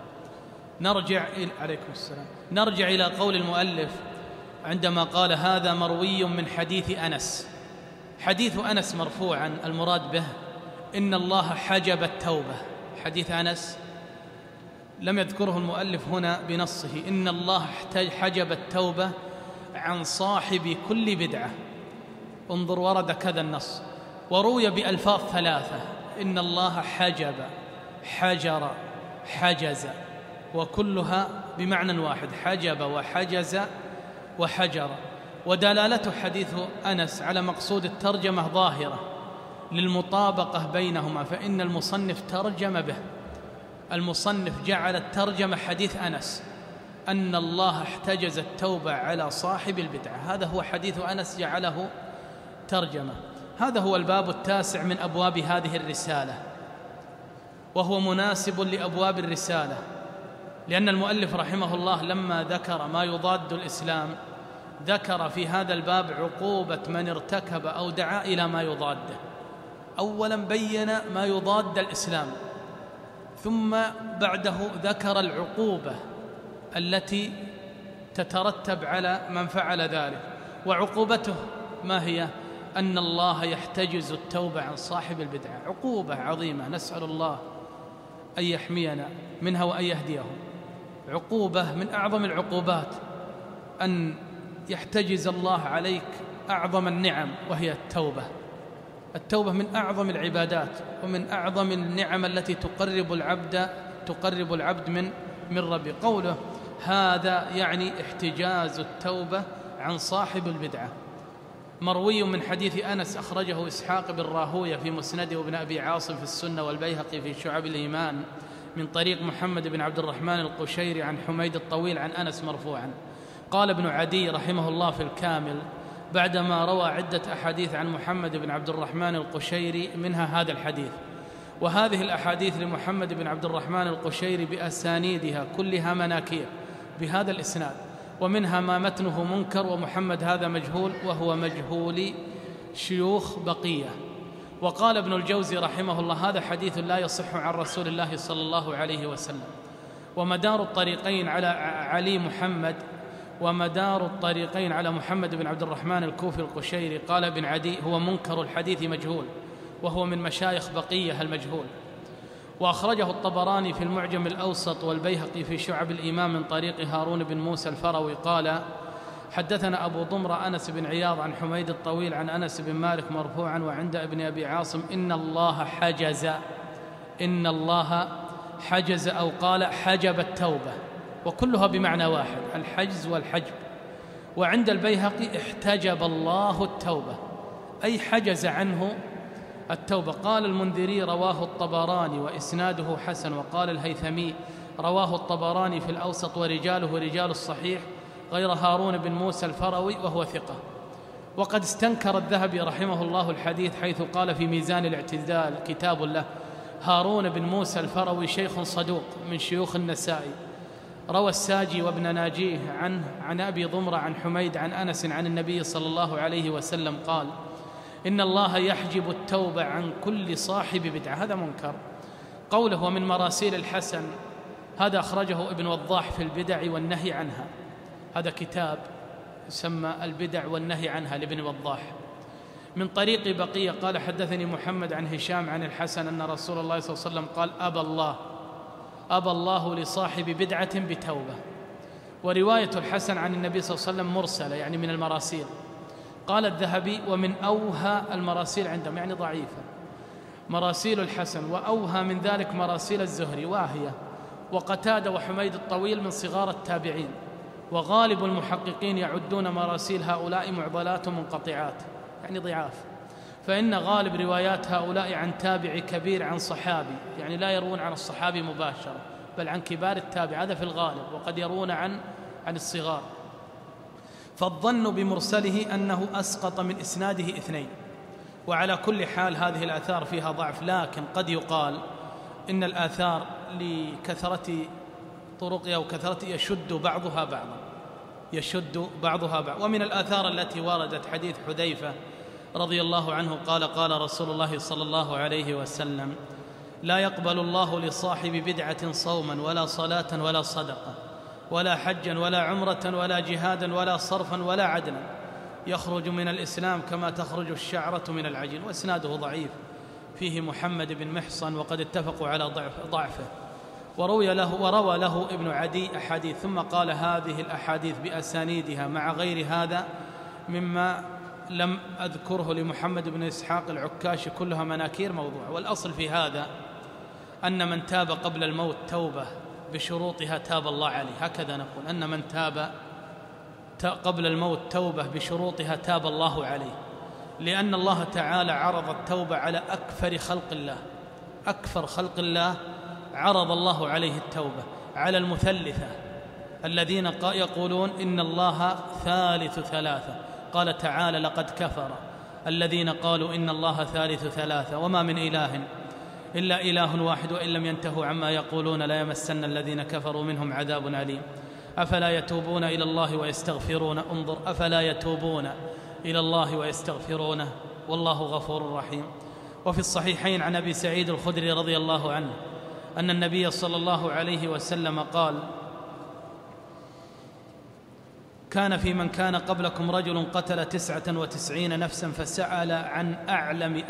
نرجع إلى قول المؤلف عندما قال هذا مروي من حديث أنس. حديث أنس مرفوعا المراد به إن الله حجب التوبة. حديث أنس لم يذكره المؤلف هنا بنصه، إن الله حجب التوبة عن صاحب كل بدعة. انظر ورد كذا النص، وروي بألفاظ ثلاثة، إن الله حجب، حجر، حجز، وكلها بمعنى واحد، حجب وحجز وحجر. ودلالة حديث أنس على مقصود الترجمة ظاهرة للمطابقة بينهما، فإن المصنف ترجم به، المصنف جعل الترجمة حديث أنس أن الله احتجز التوبة على صاحب البدعة، هذا هو حديث أنس جعله ترجمة. هذا هو الباب التاسع من أبواب هذه الرسالة، وهو مناسب لأبواب الرسالة، لأن المؤلف رحمه الله لما ذكر ما يضاد الإسلام ذكر في هذا الباب عقوبة من ارتكب أو دعا إلى ما يضاده. أولا بين ما يضاد الإسلام، ثم بعده ذكر العقوبة التي تترتب على من فعل ذلك. وعقوبته ما هي؟ أن الله يحتجز التوبة عن صاحب البدعة، عقوبة عظيمة نسأل الله أن يحمينا منها وأن يهديه. عقوبة من أعظم العقوبات أن يحتجز الله عليك أعظم النعم وهي التوبة. التوبة من أعظم العبادات ومن أعظم النعم التي تقرب العبد من ربه. قوله هذا يعني احتجاز التوبة عن صاحب البدعة. مروي من حديث أنس أخرجه إسحاق بن راهوية في مسنده وابن أبي عاصم في السنة والبيهقي في شعب الإيمان من طريق محمد بن عبد الرحمن القشيري عن حميد الطويل عن أنس مرفوعا. قال ابن عدي رحمه الله في الكامل بعدما روى عدة أحاديث عن محمد بن عبد الرحمن القشيري منها هذا الحديث، وهذه الأحاديث لمحمد بن عبد الرحمن القشيري بأسانيدها كلها مناكير بهذا الإسناد، ومنها ما متنه منكر ومحمد هذا مجهول وهو مجهول شيوخ بقية. وقال ابن الجوزي رحمه الله هذا حديث لا يصح عن رسول الله صلى الله عليه وسلم، ومدار الطريقين على علي محمد ومدار الطريقين على محمد بن عبد الرحمن الكوفي القشيري. قال ابن عدي هو منكر الحديث مجهول، وهو من مشايخ بقية المجهول. وأخرجه الطبراني في المعجم الأوسط والبيهقي في شعب الإيمان من طريق هارون بن موسى الفروي قال: حدثنا أبو ضمرة أنس بن عياض عن حميد الطويل عن أنس بن مالك مرفوعا وعند ابن أبي عاصم: إن الله حجز أو قال حجب التوبة، وكلها بمعنى واحد، الحجز والحجب. وعند البيهقي: احتجب الله التوبة، أي حجز عنه التوبة. قال المنذري: رواه الطبراني وإسناده حسن. وقال الهيثمي: رواه الطبراني في الأوسط ورجاله رجال الصحيح غير هارون بن موسى الفروي وهو ثقة. وقد استنكر الذهبي رحمه الله الحديث حيث قال في ميزان الاعتدال كتاب له: هارون بن موسى الفروي شيخ صدوق من شيوخ النسائي. روى الساجي وابن ناجيه عنه عن أبي ضمرة عن حميد عن أنس عن النبي صلى الله عليه وسلم قال: إن الله يحجب التوبة عن كل صاحب بدعة. هذا منكر. قوله ومن مراسيل الحسن، هذا أخرجه ابن وضاح في البدع والنهي عنها، هذا كتاب يسمى البدع والنهي عنها لابن وضاح. من طريق بقية قال: حدثني محمد عن هشام عن الحسن أن رسول الله صلى الله عليه وسلم قال: أبى الله لصاحب بدعة بتوبة. ورواية الحسن عن النبي صلى الله عليه وسلم مرسلة، يعني من المراسيل. قال الذهبي: ومن أوهى المراسيل عندهم، يعني ضعيفة، مراسيل الحسن، وأوهى من ذلك مراسيل الزهري واهية، وقتادة وحميد الطويل من صغار التابعين. وغالب المحققين يعدون مراسيل هؤلاء معضلات منقطعات، يعني ضعاف، فإن غالب روايات هؤلاء عن تابع كبير عن صحابي، يعني لا يروون عن الصحابي مباشرة بل عن كبار التابع، هذا في الغالب، وقد يروون عن الصغار. فالظن بمرسله أنه أسقط من إسناده اثنين. وعلى كل حال هذه الآثار فيها ضعف، لكن قد يقال إن الآثار لكثرة طرقها وكثرة يشد بعضها بعضا. ومن الآثار التي وردت حديث حذيفة رضي الله عنه قال: قال رسول الله صلى الله عليه وسلم: لا يقبل الله لصاحب بدعة صوما ولا صلاة ولا صدقة ولا حجا ولا عمرة ولا جهادا ولا صرفا ولا عدلا، يخرج من الإسلام كما تخرج الشعرة من العجين. وإسناده ضعيف، فيه محمد بن محصن، وقد اتفقوا على ضعفه. وروى له ابن عدي أحاديث، ثم قال: هذه الأحاديث بأسانيدها مع غير هذا مما لم أذكره لمحمد بن إسحاق العكاشي كلها مناكير موضوع. والأصل في هذا أن من تاب قبل الموت توبة بشروطها تاب الله عليه، هكذا نقول، أن من تاب قبل الموت توبة بشروطها تاب الله عليه، لأن الله تعالى عرض التوبة على أكثر خلق الله عرض الله عليه التوبة، على المثلثة الذين يقولون إن الله ثالث ثلاثة. قال تعالى: لقد كفر الذين قالوا إن الله ثالث ثلاثة وما من إله إلا إله واحد وإن لم ينتهوا عما يقولون لا يمسن الذين كفروا منهم عذاب أليم. أفلا يتوبون إلى الله ويستغفرونه، انظر، أفلا يتوبون إلى الله ويستغفرونه والله غفور رحيم. وفي الصحيحين عن أبي سعيد الخدري رضي الله عنه أن النبي صلى الله عليه وسلم قال: كان في من كان قبلكم رجل قتل 99 نفسا فسأل عن أعلم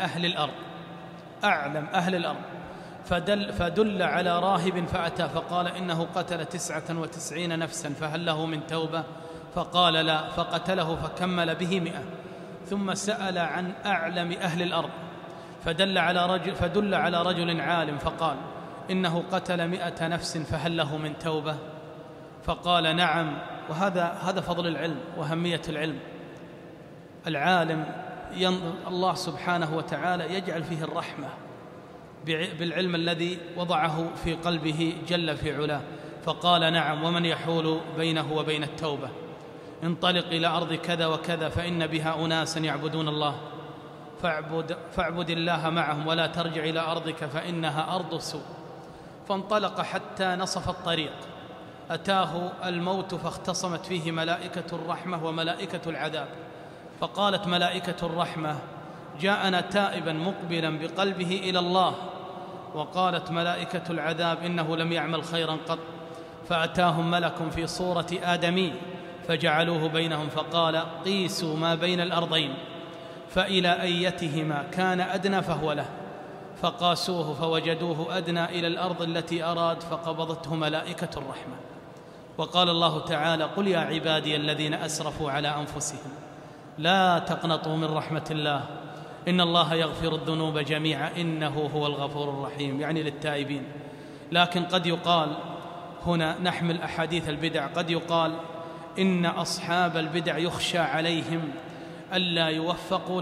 أهل الأرض فدل على راهب فأتى فقال: إنه قتل 99 نفسا فهل له من توبة؟ فقال: لا، فقتله فكمل به 100. ثم سأل عن أعلم أهل الأرض فدل على رجل عالم فقال: إنه قتل 100 نفس فهل له من توبة؟ فقال: نعم. وهذا فضل العلم وأهمية العلم. العالم الله سبحانه وتعالى يجعل فيه الرحمة بالعلم الذي وضعه في قلبه جل في علاه. فقال: نعم، ومن يحول بينه وبين التوبة؟ انطلق إلى أرض كذا وكذا فإن بها أناسا يعبدون الله فاعبد الله معهم ولا ترجع إلى أرضك فإنها أرض سوء. فانطلق حتى نصف الطريق، أتاه الموت فاختصمت فيه ملائكة الرحمة وملائكة العذاب. فقالت ملائكة الرحمة: جاءنا تائبا مقبلا بقلبه إلى الله. وقالت ملائكة العذاب: إنه لم يعمل خيرا قط. فأتاهم ملك في صورة آدمي فجعلوه بينهم فقال: قيسوا ما بين الأرضين فإلى أيتهما كان أدنى فهو له. فقاسوه فوجدوه أدنى إلى الأرض التي أراد فقبضته ملائكة الرحمة. وقال الله تعالى: قل يا عبادي الذين أسرفوا على أنفسهم لا تقنطوا من رحمة الله إن الله يغفر الذنوب جميعا إنه هو الغفور الرحيم، يعني للتائبين. لكن قد يقال هنا نحمل أحاديث البدع، قد يقال إن أصحاب البدع يخشى عليهم ألا يوفقوا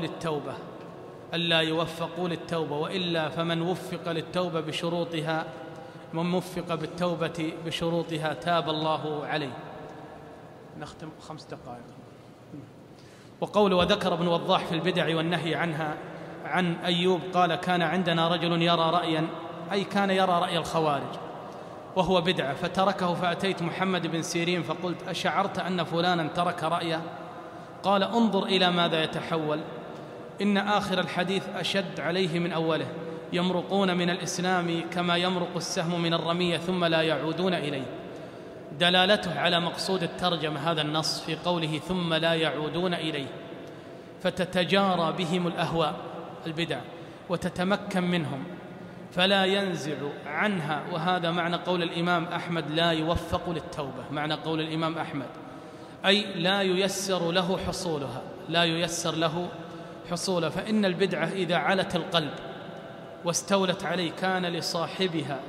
للتوبة، وإلا فمن وفق للتوبة بشروطها، من وفق بالتوبة بشروطها تاب الله عليه. نختم 5 دقائق. وقول وذكر ابن وضاح في البدع والنهي عنها عن أيوب قال: كان عندنا رجل يرى رأيا، أي كان يرى رأي الخوارج وهو بدعة، فتركه، فأتيت محمد بن سيرين فقلت: أشعرت أن فلانا ترك رأيه؟ قال: انظر إلى ماذا يتحول، إن آخر الحديث أشد عليه من أوله، يمرقون من الإسلام كما يمرق السهم من الرمية ثم لا يعودون إليه. دلالته على مقصود الترجمة هذا النص في قوله ثم لا يعودون إليه، فتتجارى بهم الأهواء البدع وتتمكن منهم فلا ينزع عنها. وهذا معنى قول الإمام أحمد: لا يوفق للتوبة. معنى قول الإمام أحمد أي لا ييسر له حصولها، فإن البدعة إذا علت القلب واستولت عليه كان لصاحبها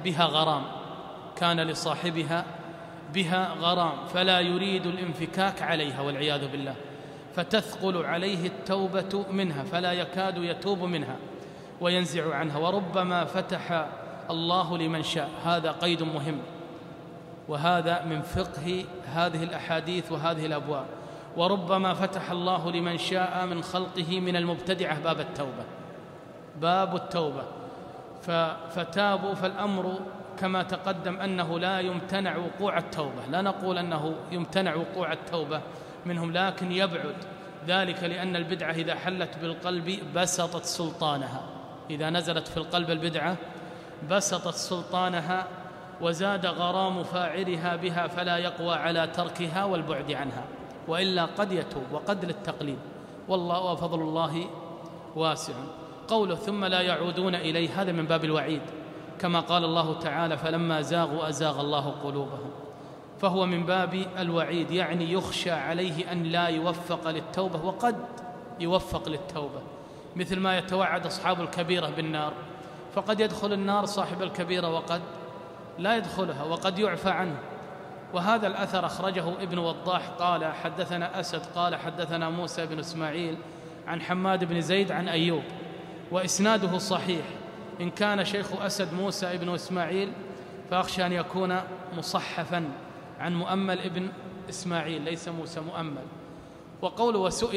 بها غرام فلا يريد الانفكاك عليها والعياذ بالله، فتثقل عليه التوبة منها فلا يكاد يتوب منها وينزع عنها. وربما فتح الله لمن شاء، هذا قيد مهم، وهذا من فقه هذه الأحاديث وهذه الأبواب. وربما فتح الله لمن شاء من خلقه من المبتدعة باب التوبة فتابوا. فالأمر كما تقدم أنه لا يمتنع وقوع التوبة، لا نقول أنه يمتنع وقوع التوبة منهم، لكن يبعد ذلك، لأن البدعة إذا حلت بالقلب بسطت سلطانها، إذا نزلت في القلب البدعة بسطت سلطانها وزاد غرام فاعلها بها فلا يقوى على تركها والبعد عنها، وإلا قد يتوب وقد للتقليد، والله وفضل الله واسع. قوله ثم لا يعودون إليه هذا من باب الوعيد، كما قال الله تعالى: فلما زاغوا أزاغ الله قلوبهم، فهو من باب الوعيد، يعني يخشى عليه أن لا يوفق للتوبة، وقد يوفق للتوبة، مثل ما يتوعد أصحاب الكبيرة بالنار، فقد يدخل النار صاحب الكبيرة وقد لا يدخلها، وقد يعفى عنه. وهذا الأثر أخرجه ابن وضاح قال: حدثنا أسد قال حدثنا موسى بن إسماعيل عن حماد بن زيد عن أيوب، وإسناده صحيح. إن كان شيخ أسد موسى بن إسماعيل فأخشى أن يكون مصحفا عن مؤمل ابن إسماعيل، ليس موسى مؤمل. وقول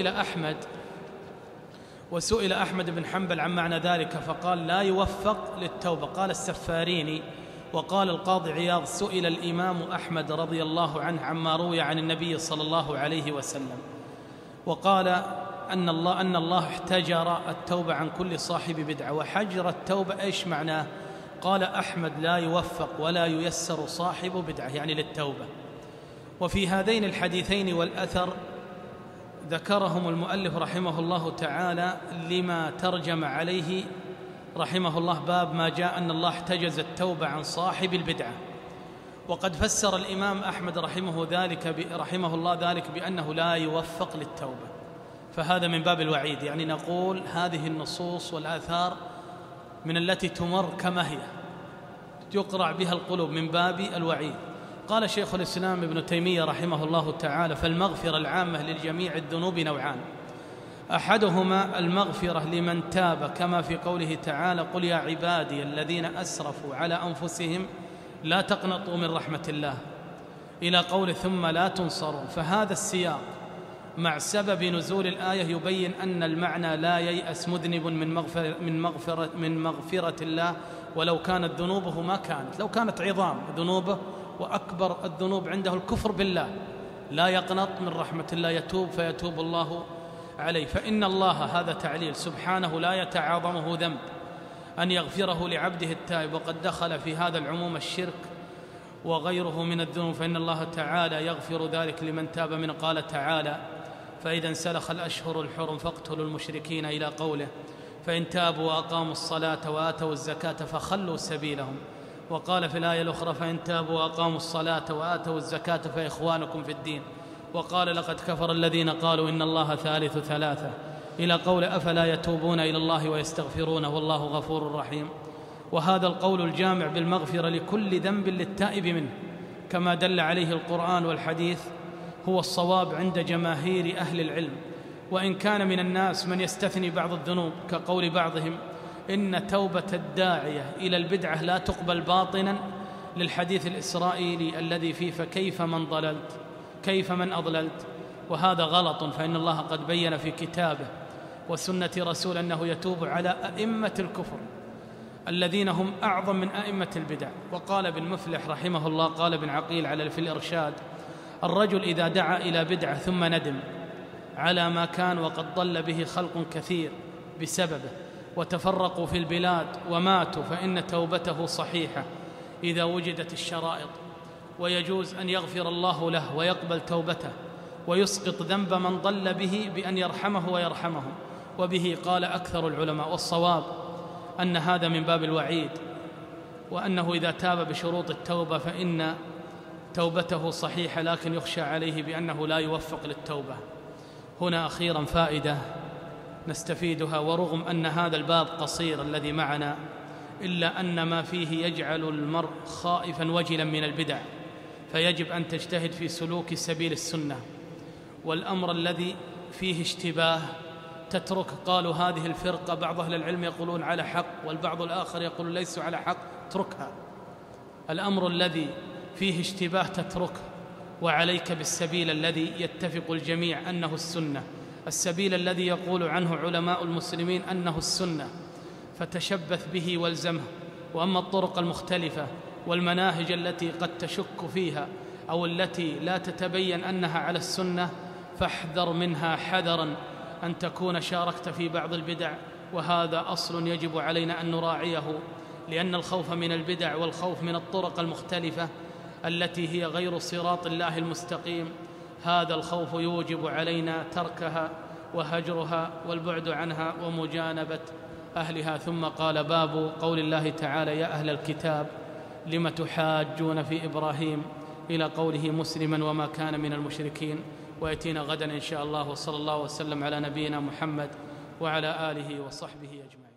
وسئل أحمد بن حنبل عن معنى ذلك فقال: لا يوفق للتوبة. قال السفاريني. وقال القاضي عياض: سئل الإمام أحمد رضي الله عنه عما روي عن النبي صلى الله عليه وسلم، وقال أن الله احتجر التوبة عن كل صاحب بدعة. وحجر التوبة إيش معناه؟ قال أحمد: لا يوفق ولا ييسر صاحب بدعة، يعني للتوبة. وفي هذين الحديثين والأثر ذكرهم المؤلف رحمه الله تعالى لما ترجم عليه رحمه الله، باب ما جاء أن الله احتجز التوبة عن صاحب البدعة. وقد فسر الإمام أحمد رحمه الله ذلك بأنه لا يوفق للتوبة، فهذا من باب الوعيد، يعني نقول هذه النصوص والآثار من التي تمر كما هي يقرع بها القلوب، من باب الوعيد. قال شيخ الإسلام ابن تيمية رحمه الله تعالى: فالمغفرة العامة للجميع الذنوب نوعان، أحدهما المغفرة لمن تاب، كما في قوله تعالى: قل يا عبادي الذين أسرفوا على أنفسهم لا تقنطوا من رحمة الله، إلى قول ثم لا تنصرون. فهذا السياق مع سبب نزول الآية يبين أن المعنى لا ييأس مذنب من مغفرة الله ولو كانت ذنوبه ما كانت، لو كانت عظام ذنوبه وأكبر الذنوب عنده الكفر بالله، لا يقنط من رحمة الله، يتوب فيتوب الله عليه. فإن الله، هذا تعليل، سبحانه لا يتعاظمه ذنب أن يغفره لعبده التائب، وقد دخل في هذا العموم الشرك وغيره من الذنوب، فإن الله تعالى يغفر ذلك لمن تاب منه. قال تعالى: فإذا انسلخ الأشهر الحرم فاقتلوا المشركين، إلى قوله: فإن تابوا وأقاموا الصلاة وآتوا الزكاة فخلوا سبيلهم. وقال في الآية الأخرى: فإن تابوا وأقاموا الصلاة وآتوا الزكاة فإخوانكم في الدين. وقال: لقد كفر الذين قالوا إن الله ثالث ثلاثة، إلى قول: أفلا يتوبون إلى الله ويستغفرونه والله غفور رحيم. وهذا القول الجامع بالمغفرة لكل ذنب للتائب منه كما دل عليه القرآن والحديث هو الصواب عند جماهير أهل العلم، وإن كان من الناس من يستثني بعض الذنوب كقول بعضهم إن توبة الداعية إلى البدعة لا تقبل باطنا للحديث الإسرائيلي الذي فيه: فكيف من ضللت، كيف من أضللت. وهذا غلط، فإن الله قد بين في كتابه وسنة رسول أنه يتوب على أئمة الكفر الذين هم أعظم من أئمة البدع. وقال ابن مفلح رحمه الله، قال ابن عقيل في الإرشاد: الرجل إذا دعا إلى بدعة ثم ندم على ما كان وقد ضل به خلق كثير بسببه وتفرقوا في البلاد وماتوا، فإن توبته صحيحة إذا وجدت الشرائط، ويجوز أن يغفر الله له ويقبل توبته ويسقط ذنب من ضل به بأن يرحمه ويرحمهم. وبه قال أكثر العلماء. والصواب أن هذا من باب الوعيد، وأنه إذا تاب بشروط التوبة فإن توبته صحيحة، لكن يخشى عليه بأنه لا يوفق للتوبة. هنا أخيرا فائدة نستفيدها، ورغم أن هذا الباب قصير الذي معنا، إلا أن ما فيه يجعل المرء خائفا وجلا من البدع، فيجب أن تجتهد في سلوك سبيل السنة. والأمر الذي فيه اشتباه تترك. قالوا هذه الفرقة بعض أهل العلم يقولون على حق والبعض الآخر يقول ليسوا على حق، اتركها. الأمر الذي فيه اشتباه تتركه، وعليك بالسبيل الذي يتفق الجميع أنه السنة، السبيل الذي يقول عنه علماء المسلمين أنه السنة، فتشبث به والزمه. وأما الطرق المختلفة والمناهج التي قد تشك فيها أو التي لا تتبين أنها على السنة فاحذر منها حذرا أن تكون شاركت في بعض البدع، وهذا أصل يجب علينا أن نراعيه، لأن الخوف من البدع والخوف من الطرق المختلفة التي هي غير صراط الله المستقيم، هذا الخوف يوجب علينا تركها وهجرها والبعد عنها ومجانبة أهلها. ثم قال: باب قول الله تعالى: يا أهل الكتاب لم تحاجون في إبراهيم، إلى قوله: مسلما وما كان من المشركين. ويأتينا غدا إن شاء الله. وصلى الله وسلم على نبينا محمد وعلى آله وصحبه أجمعين.